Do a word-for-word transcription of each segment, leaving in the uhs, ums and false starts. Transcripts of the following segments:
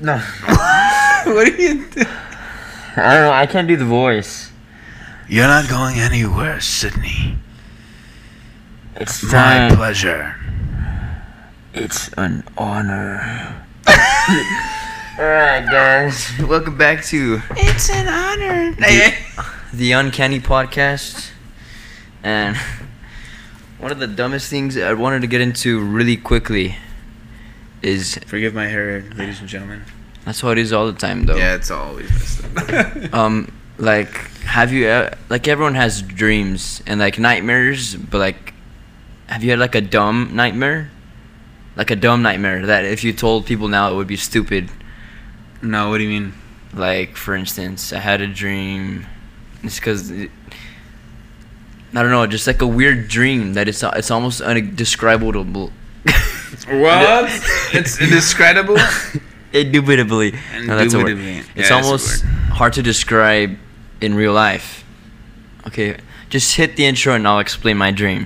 No. What are you doing? I don't know. I can't do the voice. You're not going anywhere, Sydney. It's My time. pleasure. It's an honor. Alright, guys. Welcome back to It's an honor. the, the Uncanny Podcast. And one of the dumbest things I wanted to get into really quickly is... Forgive my hair, ladies and gentlemen. That's how it is all the time, though. Yeah, it's always messed up. Um, like, have you... Uh, like, everyone has dreams and, like, nightmares, but, like... Have you had, like, a dumb nightmare? Like, a dumb nightmare that if you told people now it would be stupid. No, what do you mean? Like, for instance, I had a dream. It's because... It, I don't know, just like a weird dream that it's it's almost undescribable. What? It's indescribable? Indubitably. No, that's a word. Indubitably. It's Yeah, almost that's a word. hard to describe in real life. Okay, just hit the intro and I'll explain my dream.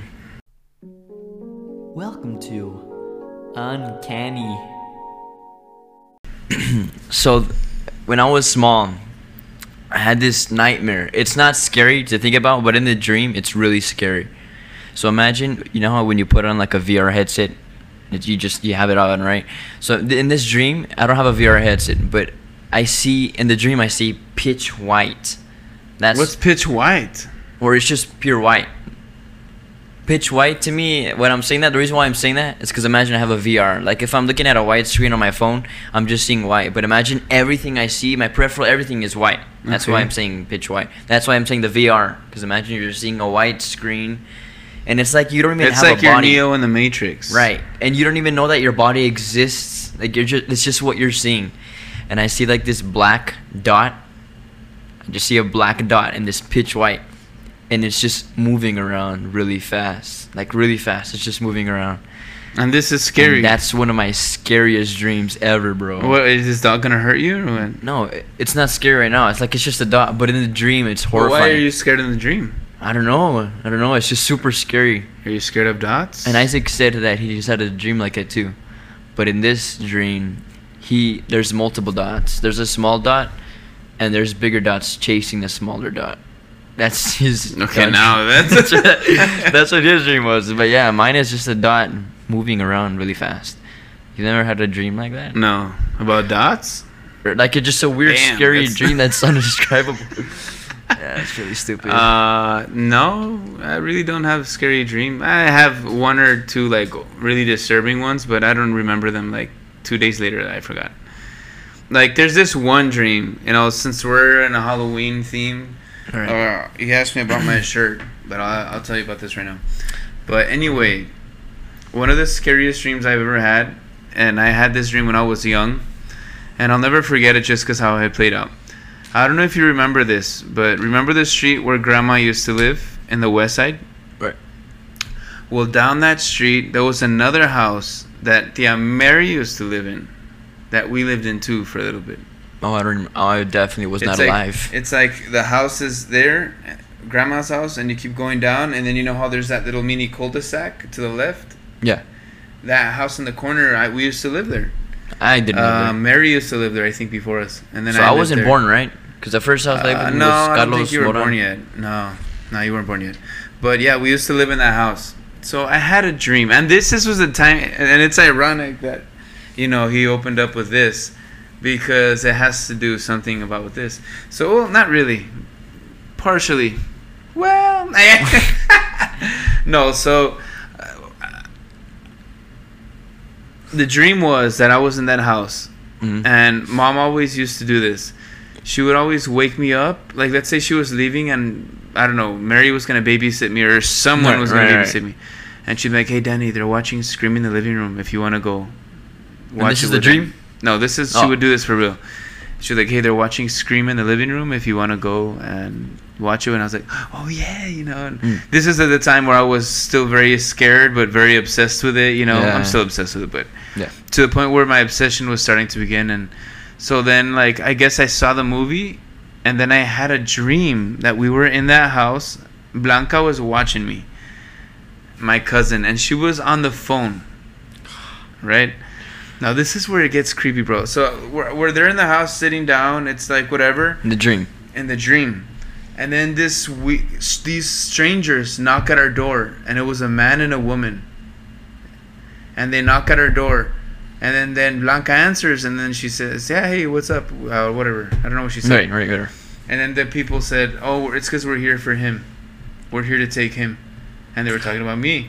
Welcome to Uncanny. So, when I was small, I had this nightmare. It's not scary to think about, but in the dream, it's really scary. So imagine, you know how when you put on like a V R headset, that you just you have it on, right? So th- in this dream, I don't have a V R headset, but I see in the dream I see pitch white. That's What's pitch white? or it's just pure white. Pitch white to me, when I'm saying that, the reason why I'm saying that is because imagine I have a V R. Like if I'm looking at a white screen on my phone, I'm just seeing white. But imagine everything I see, my peripheral, everything is white. That's Okay. why I'm saying pitch white. That's why I'm saying the V R. Because imagine you're seeing a white screen, and it's like you don't even It's have like a you're body. Neo in the Matrix. Right. And you don't even know that your body exists. Like you're just it's just what you're seeing. And I see like this black dot. I just see a black dot and this pitch white. And it's just moving around really fast. Like really fast. It's just moving around. And this is scary. And that's one of my scariest dreams ever, bro. What, is this dog gonna hurt you or what? No, it- it's not scary right now. It's like it's just a dot, but in the dream it's Well, horrifying. why are you scared in the dream? I don't know. I don't know. It's just super scary. Are you scared of dots? And Isaac said that he just had a dream like it too. But in this dream, he there's multiple dots. There's a small dot, and there's bigger dots chasing the smaller dot. That's his. Okay, dot- now that's that's, what, that's what his dream was. But yeah, mine is just a dot moving around really fast. You never had a dream like that? No. About dots? Or like it's just a weird, Damn, scary that's- dream that's undescribable. Yeah, it's really stupid. Uh, no, I really don't have a scary dream. I have one or two like really disturbing ones, but I don't remember them. Like two days later, I forgot. Like there's this one dream, you know, since we're in a Halloween theme. All right. Uh, he asked me about my shirt, but I'll, I'll tell you about this right now. But anyway, one of the scariest dreams I've ever had, and I had this dream when I was young, and I'll never forget it just because how it played out. I don't know if you remember this, but remember the street where Grandma used to live in the west side? Right. Well, down that street, there was another house that Tia Mary used to live in, that we lived in too for a little bit. Oh, I don't. Oh, I definitely was not like, alive. It's like the house is there, Grandma's house, and you keep going down, and then you know how there's that little mini cul-de-sac to the left? Yeah. That house in the corner, I, we used to live there. I didn't know that. Um, Mary used to live there, I think, before us. And then So I, I, lived wasn't there. born, right? Because the first house I lived Uh, in no, was I don't Carlos think you were Mora. born yet. No, no, you weren't born yet. But yeah, we used to live in that house. So I had a dream, and this this was the time, and it's ironic that, you know, he opened up with this, because it has to do something about with this. So well, not really, partially. Well, no. So uh, the dream was that I was in that house. Mhm. And Mom always used to do this. She would always wake me up. Like, let's say she was leaving and, I don't know, Mary was going to babysit me or someone Right, was going right, to right. babysit me. And she'd be like, hey, Danny, they're watching Scream in the living room if you want to go watch this it is the with them." dream? No, this is, she Oh. would do this for real. She was like, hey, they're watching Scream in the living room if you want to go and watch it. And I was like, oh, yeah, you know. And Mm. this is at the time where I was still very scared but very obsessed with it, you know. Yeah. I'm still obsessed with it, but Yeah. to the point where my obsession was starting to begin. And so then, like, I guess I saw the movie, and then I had a dream that we were in that house. Blanca was watching me, my cousin, and she was on the phone, right? Now this is where it gets creepy, bro. So we're, we're there in the house sitting down. It's like whatever. In the dream. In the dream. And then this we these strangers knock at our door, and it was a man and a woman. And they knock at our door, and then, then Blanca answers, and then she says, "Yeah, hey, what's up?" Uh, whatever. I don't know what she said. Right, right, right. And then the people said, "Oh, it's because we're here for him. We're here to take him." And they were talking about me.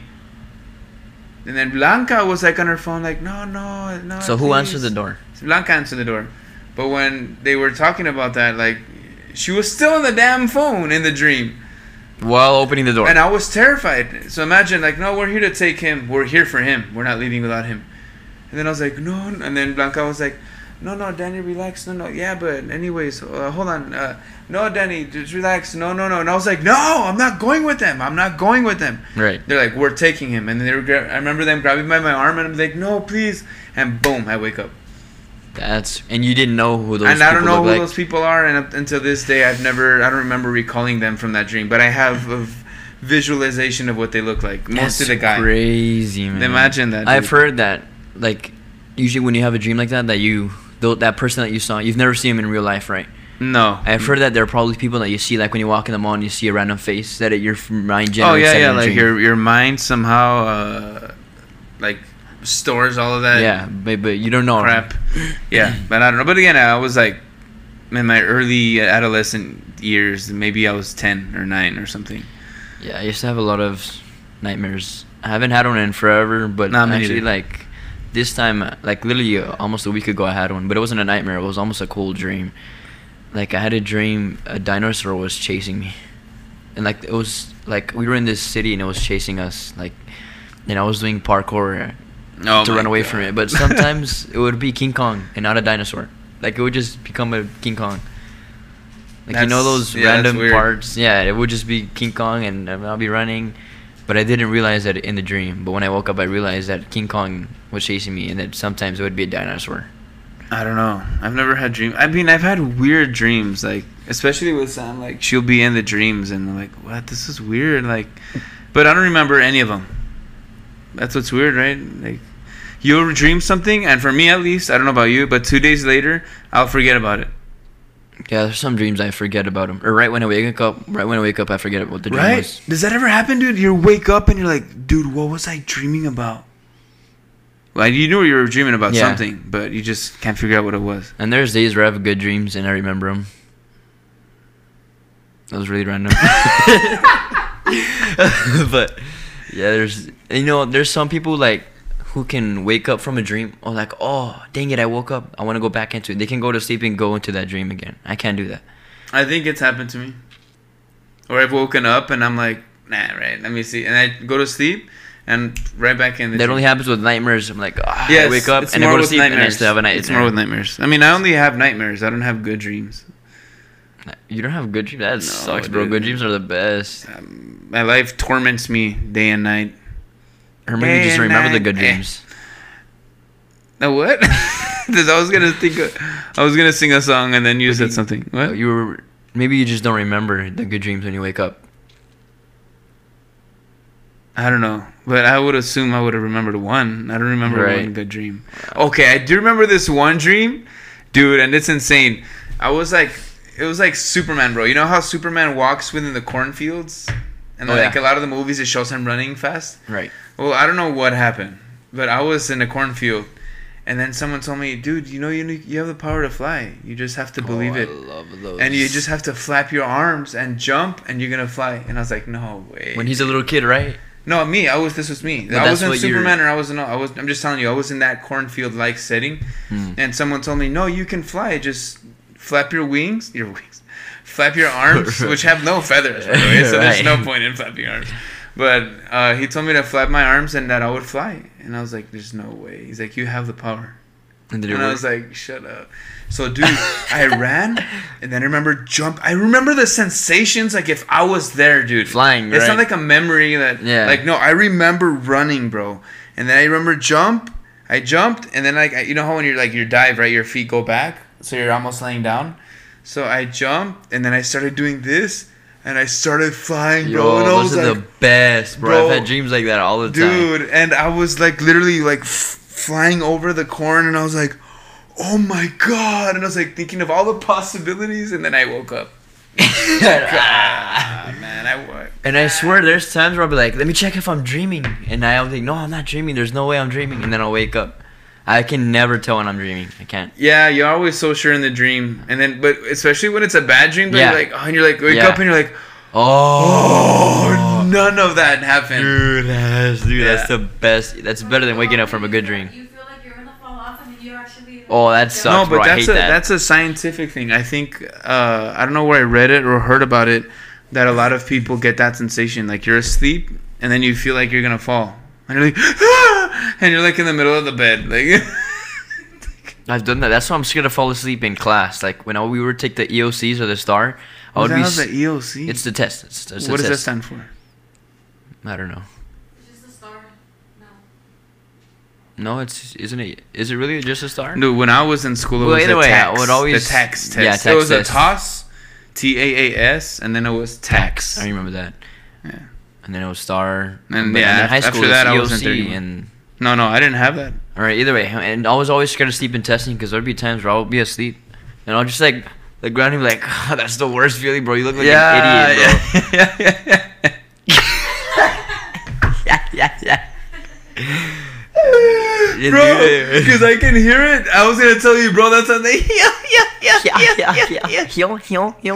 And then Blanca was like on her phone, like, "No, no, no." So who please." answered the door? Blanca answered the door. But when they were talking about that, like, she was still on the damn phone in the dream. While opening the door. And I was terrified. So imagine, like, no, we're here to take him. We're here for him. We're not leaving without him. And then I was like, no. And then Blanca was like, no, no, Danny, relax. No, no. Yeah, but anyways, uh, hold on. Uh, no, Danny, just relax. No, no, no. And I was like, no, I'm not going with them. I'm not going with them. Right. They're like, we're taking him. And then they were, gra- I remember them grabbing by my arm, and I'm like, no, please. And boom, I wake up. That's and you didn't know who those and people I don't know look who like. those people are, and up until this day, I've never, I don't remember recalling them from that dream, but I have a visualization of what they look like. Mostly That's the guy. Crazy, man. Imagine that. Dude. I've heard that, like, usually when you have a dream like that, that you, though that person that you saw, you've never seen him in real life, right? No. I've heard that there are probably people that you see, like when you walk in the mall and you see a random face, that it, your mind generates. Oh yeah, that yeah, in a like dream. your your mind somehow, uh, like stores all of that. Yeah, but, but you don't know. Crap. Yeah, but I don't know. But again, I was like in my early adolescent years. Maybe I was ten or nine or something. Yeah, I used to have a lot of nightmares. I haven't had one in forever, but Nah, me actually, neither. like this time, like literally uh, almost a week ago, I had one, but it wasn't a nightmare. It was almost a cool dream. Like I had a dream a dinosaur was chasing me, and like it was like we were in this city and it was chasing us. Like, and I was doing parkour Oh to my run away God. from it. But sometimes it would be King Kong and not a dinosaur. Like it would just become a King Kong. Like you know That's- those yeah, that's random weird. parts? Yeah, it would just be King Kong and I'll be running. But I didn't realize that in the dream. But when I woke up, I realized that King Kong was chasing me, and that sometimes it would be a dinosaur. I don't know. I've never had dreams. I mean, I've had weird dreams, like especially with Sam. Like she'll be in the dreams, and I'm like, what? This is weird. Like, but I don't remember any of them. That's what's weird, right? Like, you'll dream something, and for me at least, I don't know about you, but two days later, I'll forget about it. Yeah, there's some dreams I forget about them. Or right when I wake up, right when I wake up, I forget what the dream Right? was. Does that ever happen, dude? You wake up and you're like, dude, what was I dreaming about? Well, you knew you were dreaming about Yeah. something, but you just can't figure out what it was. And there's days where I have good dreams and I remember them. That was really random. But yeah, there's you know there's some people like who can wake up from a dream or like, oh dang it, I woke up, I want to go back into it. They can go to sleep and go into that dream again. I can't do that. I think it's happened to me. Or I've woken up and I'm like, nah, right, let me see. And I go to sleep and right back in the That dream. only happens with nightmares. I'm like, ah, Yes, I wake up it's and I more go to with sleep and I nightmares. still have a nightmare. It's more with nightmares. I mean, I only have nightmares. I don't have good dreams. You don't have good dreams? That No, sucks, bro. dude. Good dreams are the best. Um, my life torments me day and night. Or maybe Day just and remember the night. good Eh. dreams. No, what? Because I was gonna think, of, I was gonna sing a song and then you said something. What? You were maybe you just don't remember the good dreams when you wake up. I don't know, but I would assume I would have remembered one. I don't remember Right. one good dream. Okay, I do remember this one dream, dude, and it's insane. I was like, it was like Superman, bro. You know how Superman walks within the cornfields, and Oh, like yeah. a lot of the movies, it shows him running fast. Right. Well, I don't know what happened, but I was in a cornfield, and then someone told me, dude, you know you need- you have the power to fly. You just have to believe oh, it. I love those. And you just have to flap your arms and jump, and you're gonna fly. And I was like, no way. when he's a little kid, right? No, me. I was. This was me. But I that's wasn't what you're- Superman, or I wasn't. I was. I'm just telling you. I was in that cornfield-like setting, Hmm. and someone told me, "No, you can fly. Just flap your wings. Your wings. Flap your arms, which have no feathers, by the way. So there's Right. no point in flapping arms." But uh, he told me to flap my arms and that I would fly, and I was like, "There's no way." He's like, "You have the power." And did it And I work? was like, shut up. So, dude, I ran, and then I remember jump. I remember the sensations like if I was there, dude. Flying, It's right? not like a memory that, Yeah. like, no, I remember running, bro. And then I remember jump. I jumped, and then, like, I- you know how when you're, like, you dive, right, your feet go back, so you're almost laying down. So I jumped, and then I started doing this, and I started flying, bro. Yo, and I those was are like, the best, bro. bro, I've had dreams like that all the time. dude, and I was, like, literally, like, f- flying over the corn, and I was like, oh my god, and I was like thinking of all the possibilities, and then I woke up. God, man, I woke. And I swear, there's times where I'll be like, let me check if I'm dreaming, and I'll think, no, I'm not dreaming. There's no way I'm dreaming, and then I'll wake up. I can never tell when I'm dreaming. I can't. Yeah, you're always so sure in the dream, and then, but especially when it's a bad dream, but Yeah. you're like, oh, and you're like, wake Yeah. up, and you're like, Oh, oh, none of that happened. dude, that's, dude, Yeah. that's the best. That's better than waking up from a good dream. You feel like you're gonna fall off and then you actually. Oh, that No, sucks, but bro. I that's hate a that. that's a scientific thing. I think uh, I don't know where I read it or heard about it, that a lot of people get that sensation, like you're asleep and then you feel like you're gonna fall, and you're like, ah! And you're like in the middle of the bed, like. I've done that. That's why I'm scared to fall asleep in class. Like when we would take the E O Cs or the STAR, I What would the be. hell's s- the E O C? It's the test. It's, it's the What does that test. stand for? I don't know. It's just a star. No. No, it's isn't it? Is it really just a STAR? No, when I was in school, it Well, was either the way, I tax. would always- the tax test. yeah, it tax was test. a toss, T A A S, and then it was tax. I remember that. Yeah. And then it was STAR. And but yeah, then in high after school, that, it I was was in E O C thirty-one. and. No, no, I didn't have that. All right, either way, and I was always scared to sleep in testing because there'd be times where I would be asleep, and I'll just like the ground and be like, oh, that's the worst feeling, bro. You look like an idiot, bro. yeah, yeah, yeah, yeah, yeah, yeah. Yeah, bro, dude. because I can hear it. I was gonna tell you, bro. That's how they. Yeah, yeah, yeah, Yeah, yeah, yeah. Heal, heal, heal.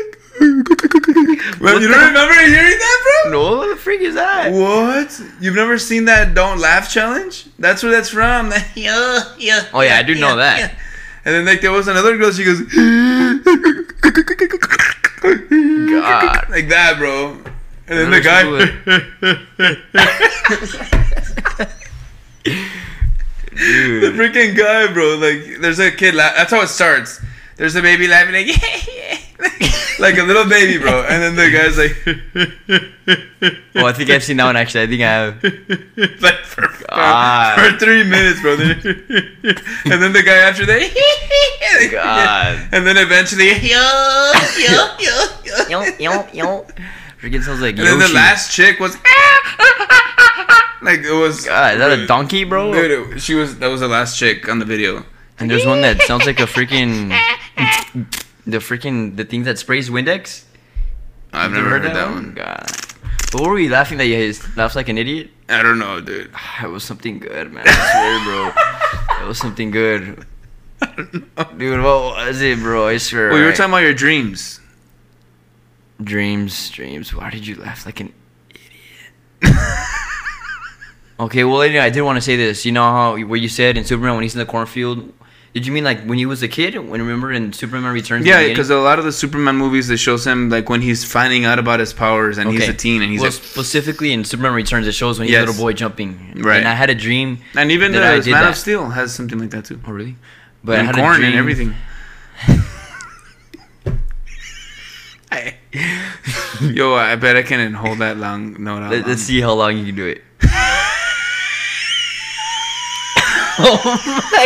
Well, you don't remember hearing that, bro? No, what the freak is that? What? You've never seen that "Don't Laugh" challenge? That's where that's from. That, yeah, yeah. Oh yeah, I do know that. yeah. And then like there was another girl. She goes, God. like that, bro. And then Another the guy. Dude. The freaking guy, bro. Like, there's a kid. La- that's how it starts. There's a baby laughing, like, like a little baby, bro. And then the guy's like, Oh, I think I've seen that one actually. I think I have. like for, for, God. for three minutes, bro. And then the guy after that, God. and then eventually, yo, yo, yo, yo. Yo, yo, yo. Freaking sounds like And then the Yoshi. last chick was, like it was. God, is that a donkey, bro? Dude, it- she was. That was the last chick on the video. And there's one that sounds like a freaking the freaking the thing that sprays Windex. I've You never heard that one. God. But were we laughing that you laughed like an idiot? I don't know, dude. It was something good, man. I swear, bro. It was something good. Dude, what was it, bro? I swear. Well, you were right? talking about your dreams. Dreams, dreams. Why did you laugh like an idiot? Okay, well, anyway, I did want to say this. You know how where you said in Superman when he's in the cornfield? Did you mean like when he was a kid? When remember in Superman Returns? Yeah, because a lot of the Superman movies, it shows him like when he's finding out about his powers and he's Okay. a teen and he's well, like, specifically in Superman Returns, it shows when he's Yes. a little boy jumping. Right. And I had a dream. and even that I the did Man that. of Steel has something like that too. Oh, really? But I And had corn a dream. and everything. I- Yo, I bet I can hold that long. No, not Let, long. let's see how long you can do it. Oh my!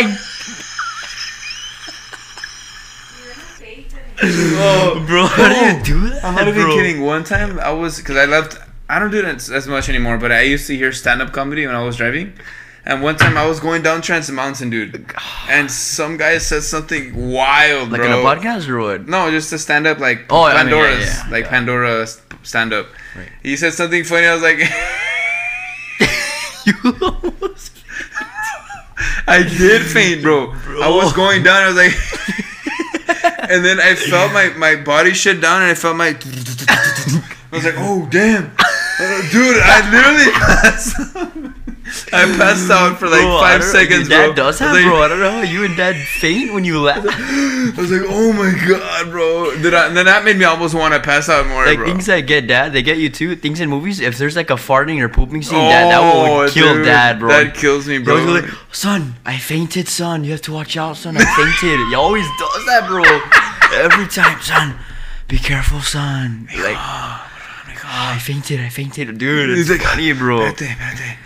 You're in a fake. Oh, Bro, how do you do that? I'm not even bro? kidding. One time I was, because I left, I don't do it as, as much anymore, but I used to hear stand up comedy when I was driving. And one time I was going down Trans Mountain, dude. And some guy said something wild, Like bro. in a podcast or what? No, just to stand up like Oh, I mean, yeah, Pandora's, yeah, like yeah. Pandora stand up. Right. He said something funny. I was like, You almost. I did faint, bro. Bro. I was going down. I was like, and then I felt my my body shut down, and I felt my. I was like, oh damn, Uh, dude! I literally passed. I passed out for like Bro, I five don't know. seconds, Your dad bro. does I have, was like- bro. I don't know how you and dad faint when you laugh. I was like, oh my god, bro. Did I, and then that made me almost want to pass out more, Like bro. things that get dad, they get you too. Things in movies, if there's like a farting or pooping scene, dad, that will Oh, kill dude, dad, bro. That kills me, He bro. always be like, son, I fainted, son. You have to watch out, son. I fainted. He always does that, bro. Every time, son. Be careful, son. Like, oh, I fainted. I fainted, dude. It's He's like, funny, bro. Espérate, espérate.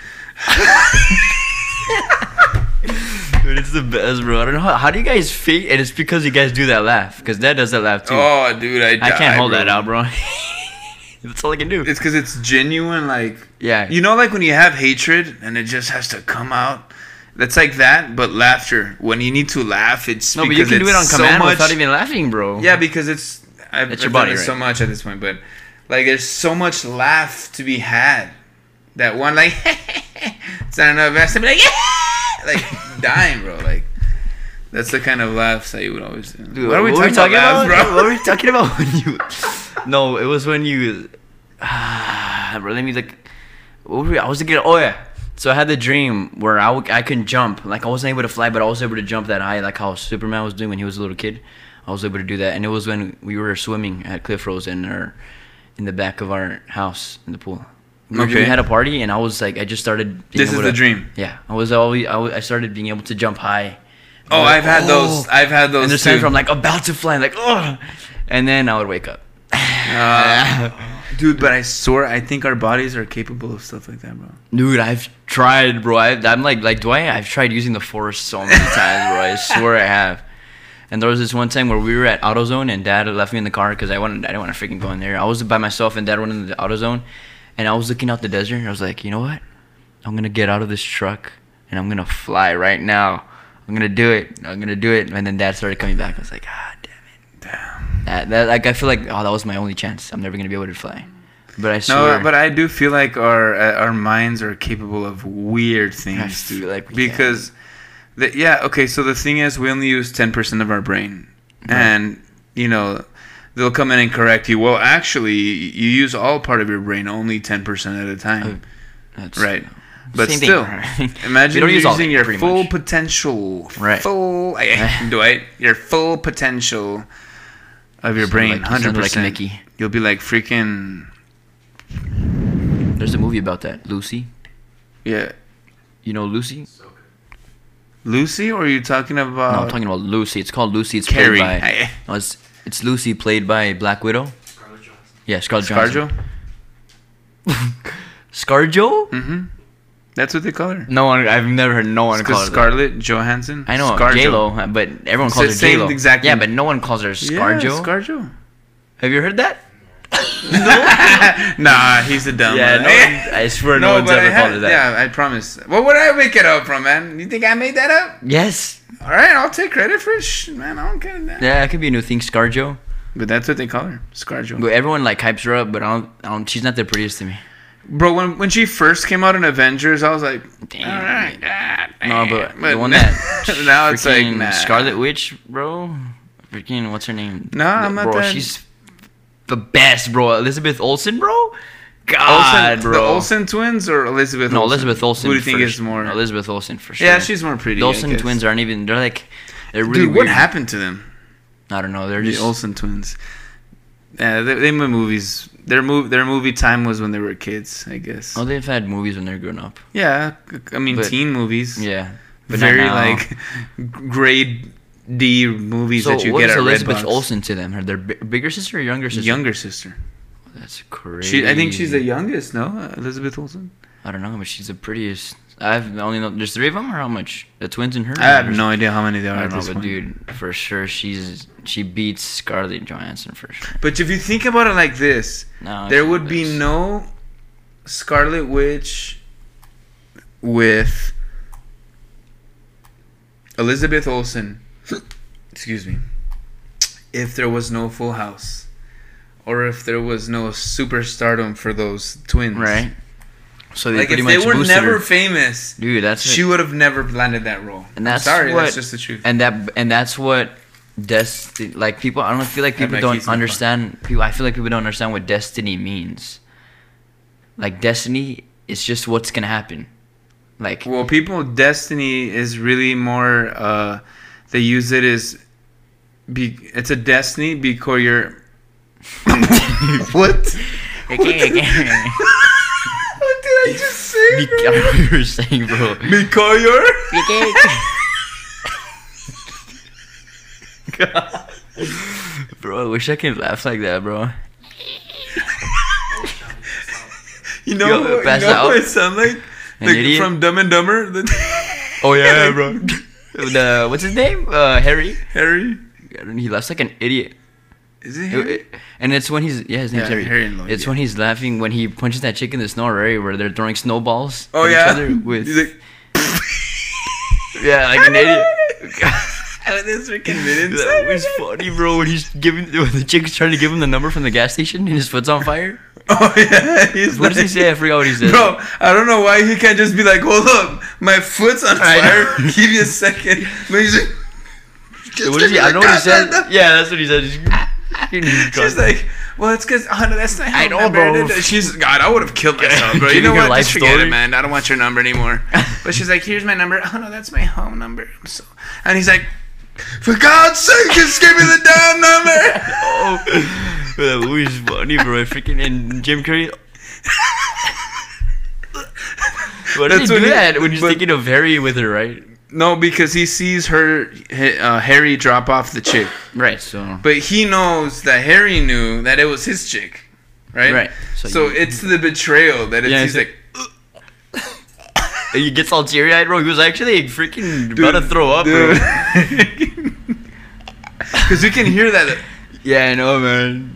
Dude, it's the best, bro. I don't know how, how do you guys faint, and it's because you guys do that laugh. Because dad does that laugh too. Oh, dude, I I die, can't hold bro. that out, bro. That's all I can do. It's because it's genuine, like Yeah. you know, like when you have hatred and it just has to come out. That's like that, but laughter. When you need to laugh, it's No, but you because can do it on it's so command much- without even laughing, bro. Yeah, because it's I've, It's I've your body, done it so right? much at this point, but like there's so much laugh to be had. That one like it's not enough. It has to be like like dying, bro. Like that's the kind of laughs that you would always do. Dude, what are we talking, about, laughs, bro? What were we talking about when you? No, it was when you. Ah, bro, let me like. What were we, I was thinking. Oh yeah. So I had the dream where I, w- I couldn't jump. Like I wasn't able to fly, but I was able to jump that high, like how Superman was doing when he was a little kid. I was able to do that, and it was when we were swimming at Cliff Rose in our, in the back of our house in the pool. We, were- we Okay. had a party, and I was like, I just started. being This is able the to- dream. Yeah, I was always. I, was, I started being able to jump high. Oh, I was I've had those. I've had those and there's too. times where I'm like about to fly, like oh, and then I would wake up. Uh, dude, but I swear, I think our bodies are capable of stuff like that, bro. Dude, I've tried, bro. I, I'm like, like, do I? I've tried using the force so many times, bro. I swear I have. And there was this one time where we were at AutoZone and Dad left me in the car because I wanted, I didn't want to freaking go in there. I was by myself and Dad went in the AutoZone, and I was looking out the desert. And I was like, you know what? I'm gonna get out of this truck and I'm gonna fly right now. I'm gonna do it. I'm gonna do it. And then Dad started coming back. I was like, ah, damn it. Damn. That, that, like, I feel like, oh, that was my only chance. I'm never gonna be able to fly. But I swear. No, but I do feel like our uh, our minds are capable of weird I things, feel dude. like we because, the, yeah, okay. So the thing is, we only use ten percent of our brain, Right. and you know, they'll come in and correct you. Well, actually, you use all part of your brain only ten percent at a time, That's, right? But Same thing, still, right? imagine We don't use all of using it, your pretty full much. potential, Right. full, Dwight, your full potential of your Sound brain, like- you hundred sound like percent. Mickey. You'll be like freaking, There's a movie about that, Lucy. yeah. You know Lucy? Lucy, or are you talking about? no, I'm talking about Lucy. It's called Lucy. It's Carrie. played by. I- No, it's it's Lucy played by Black Widow. Scarlett Johansson. Yeah, Scarlett ScarJo. Johansson. ScarJo? Mm-hmm. That's what they call her. No one. I've never heard no one call Because her. that. Scarlett Johansson. I know ScarJo. J Lo, but everyone It's calls the her same J Lo. exact Yeah, thing. but no one calls her Yeah, ScarJo. ScarJo. Have you heard that? Nah, he's a dumb. Yeah, one. no one, I swear no, no, one's but I ever called had, her that. yeah, I promise. What would I make it up from, man? You think I made that up? Yes. All right, I'll take credit for it. Shh, man, I don't care. That. Yeah, it could be a new thing, ScarJo. But that's what they call her, ScarJo. But everyone like hypes her up, but I don't. I don't she's not the prettiest to me. Bro, when when she first came out in Avengers, I was like, Damn. all right, ah, No, damn. but, the one that now it's like freaking nah. Scarlet Witch, bro. Freaking what's her name? No, I'm not bro. that- She's the best, bro. Elizabeth Olsen, bro. God, Olsen, bro. the Olsen twins or Elizabeth? no, Olsen? Elizabeth Olsen. Who do you think for is sure. more? Elizabeth Olsen for sure. Yeah, she's more pretty. The I Olsen guess. twins aren't even. They're like, they're really Dude, what weird. happened to them? I don't know. They're The just. Olsen twins. Yeah, they, they made movies. Their move, their movie time was when they were kids, I guess. Oh, they've had movies when they're grown up. Yeah, I mean But- teen movies. Yeah. But not Very now. like grade D movies So that you what get is at Elizabeth Redbox. Olsen to them? Her their bi- bigger sister or younger sister? Younger sister. That's crazy. She, I think she's the youngest. No, uh, Elizabeth Olsen. I don't know, but she's the prettiest. I've only know there's three of them, or how much? The twins and her. I have no idea how many there I are don't at know, this but point. dude, for sure she's she beats Scarlett Johansson for sure. But if you think about it like this, No, there she would be does. no Scarlet Witch with Elizabeth Olsen. Excuse me. If there was no Full House, or if there was no superstardom for those twins, right. So they Like pretty if much they were boosted never her. famous, Dude, that's she it. would have never landed that role. And that's I'm sorry, what- that's just the truth. and that and that's what destiny like people. I don't feel like Have people my don't keys in my understand. People, I feel like people don't understand what destiny means. Like destiny is just what's gonna happen. Like Well, people, destiny is really more. Uh, they use it as, be. It's a destiny because you're. What? What did I just say? Be- bro? I don't know what you were saying, bro. Because you're. Bro, I wish I could laugh like that, bro. You know, Yo, what- you pass know out. what it sound like? An Like idiot? from Dumb and Dumber. The- Oh yeah, bro. The what's his name? Uh, Harry. Harry. I don't- He laughs like an idiot. Is it It- Harry? it- and it's when he's yeah, his name's Yeah, Harry. Harry and Lloyd, it's yeah. when he's laughing when he punches that chick in the snow, right? Where they're throwing snowballs Oh at yeah. each other with. He's like, Yeah, like an idiot. With his freaking mittens. That was funny, bro. When he's giving when the chick's trying to give him the number from the gas station and his foot's on fire. Oh yeah, he's What like, does he say? I forgot what he said. Bro, I don't know why he can't just be like, hold up, my foot's on I fire. know. Give me a second. But he's like, What is he? I don't know what he said. Yeah, that's what he said. She's like, well, it's because oh, no, that's not. I know, number. bro. She's God. I would have killed myself, bro. You Giving know her what? life Just forget story. it, man. I don't want your number anymore. But she's like, here's my number. Oh no, that's my home number. I'm so, and he's like, for God's sake, just give me the damn number. Oh, that movie's funny, bro. Freaking and Jim Carrey. Why did he That's do when he- that when he's but- thinking of Harry with her, right? No, because he sees her, uh, Harry drop off the chick, Right. So. but he knows that Harry knew that it was his chick, right? Right. So, So you- it's the betrayal that it's, Yeah, he's it's- like, He gets all teary eyed, bro. He was actually freaking about to throw up, bro. Because you can hear that. Yeah, I know, man.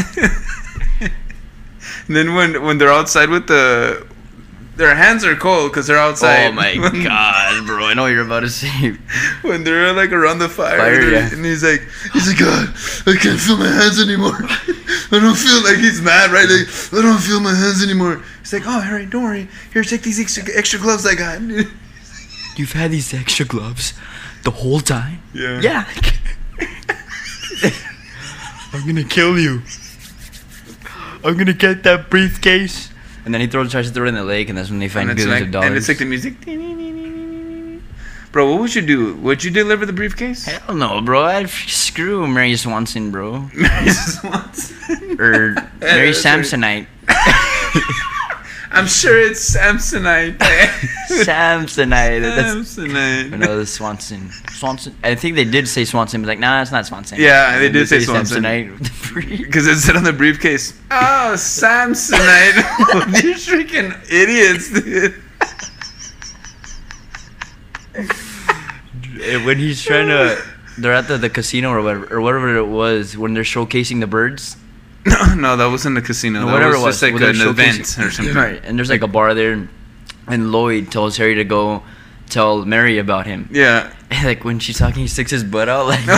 And then when when they're outside with the, their hands are cold because they're outside. Oh my god, bro! I know what you're about to say. When they're like around the fire, Fire, they're- yeah. and he's like, he's like, God, I can't feel my hands anymore. I don't feel like he's mad, right? Like, I don't feel my hands anymore. He's like, oh, Harry, don't worry. Here, take these extra extra gloves I got. You've had these extra gloves the whole time. Yeah. Yeah. I'm gonna kill you. I'm gonna get that briefcase. And then he throws, tries to throw it in the lake, and that's when they find And it's, billions like, of dollars. and it's like the music. Bro, what would you do? Would you deliver the briefcase? Hell no, bro. I'd f- screw Mary Swanson, bro. Mary Swanson. Or Mary sorry. Samsonite. I'm sure it's Samsonite. Samsonite. That's Samsonite. no, the Swanson. Swanson. I think they did say Swanson, but like, nah, it's not Swanson. Yeah, they And did say Swanson. Samsonite. Because it said on the briefcase, oh, Samsonite. You're freaking idiots, dude. And when he's trying to, they're at the, the casino or whatever, or whatever it was, when they're showcasing the birds. No, no, that wasn't the casino. No, that whatever was it was. just like when they're an showcasing- event or something. Right, and there's like a bar there, and, and Lloyd tells Harry to go tell Mary about him. Yeah. And like when she's talking, he sticks his butt out like.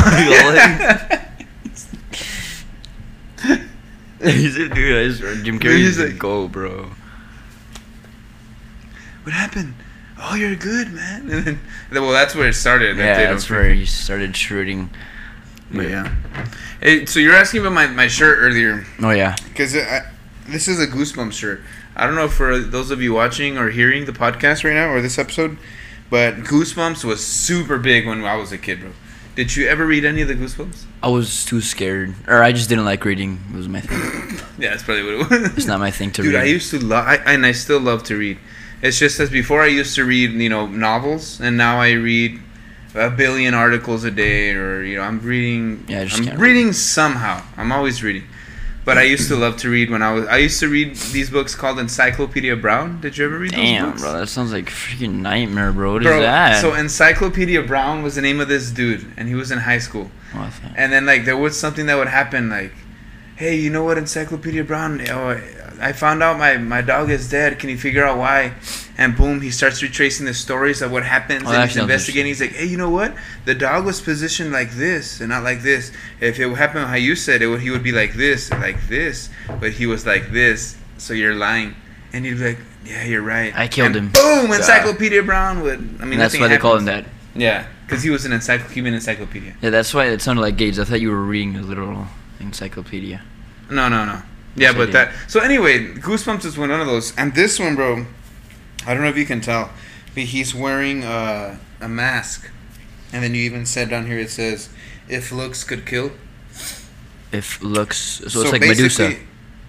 He's a dude. I just, Jim Carrey He's is like- like, go, bro. What happened? Oh, you're good, man. And then, well, that's where it started. that Yeah, they that's don't where he started shooting. But yeah. Hey, so you're asking about my, my shirt earlier. Oh yeah. Because this is a Goosebumps shirt. I don't know if for those of you watching or hearing the podcast right now or this episode, but Goosebumps was super big when I was a kid, bro. Did you ever read any of the Goosebumps? I was too scared, or I just didn't like reading. It was my thing. Yeah, that's probably what it was. It's not my thing to Dude, read. I used to love, I, and I still love to read. It's just that before I used to read, you know, novels, and now I read a billion articles a day, or you know, I'm reading. Yeah, I just I'm can't reading somehow. I'm always reading, but I used to love to read when I was. I used to read these books called Encyclopedia Brown. Did you ever read those Damn, books? bro, that sounds like a freaking nightmare, bro. What is Bro, that? so Encyclopedia Brown was the name of this dude, and he was in high school. Oh, I thought- And then like there was something that would happen, like, hey, you know what, Encyclopedia Brown? Oh, I found out my, my dog is dead. Can you figure out why? And boom, he starts retracing the stories of what happens, Oh, and that he's sounds investigating. He's like, hey, you know what? The dog was positioned like this and not like this. If it happened how you said it, would he would be like this, like this, but he was like this. So you're lying. And he'd be like, yeah, you're right. I killed And him. Boom, Encyclopedia Brown would. I mean, And that's nothing why they call him happens. that. Yeah, because he was an encycl- human encyclopedia. Yeah, that's why it sounded like Gage. I thought you were reading a literal encyclopedia. No, no, no. Yeah, Yes, I but did. that. So anyway, Goosebumps is one of those, and this one, bro. I don't know if you can tell, but he's wearing uh, a mask, and then you even said down here it says, "If looks could kill." If looks, so, it's like Medusa. basically-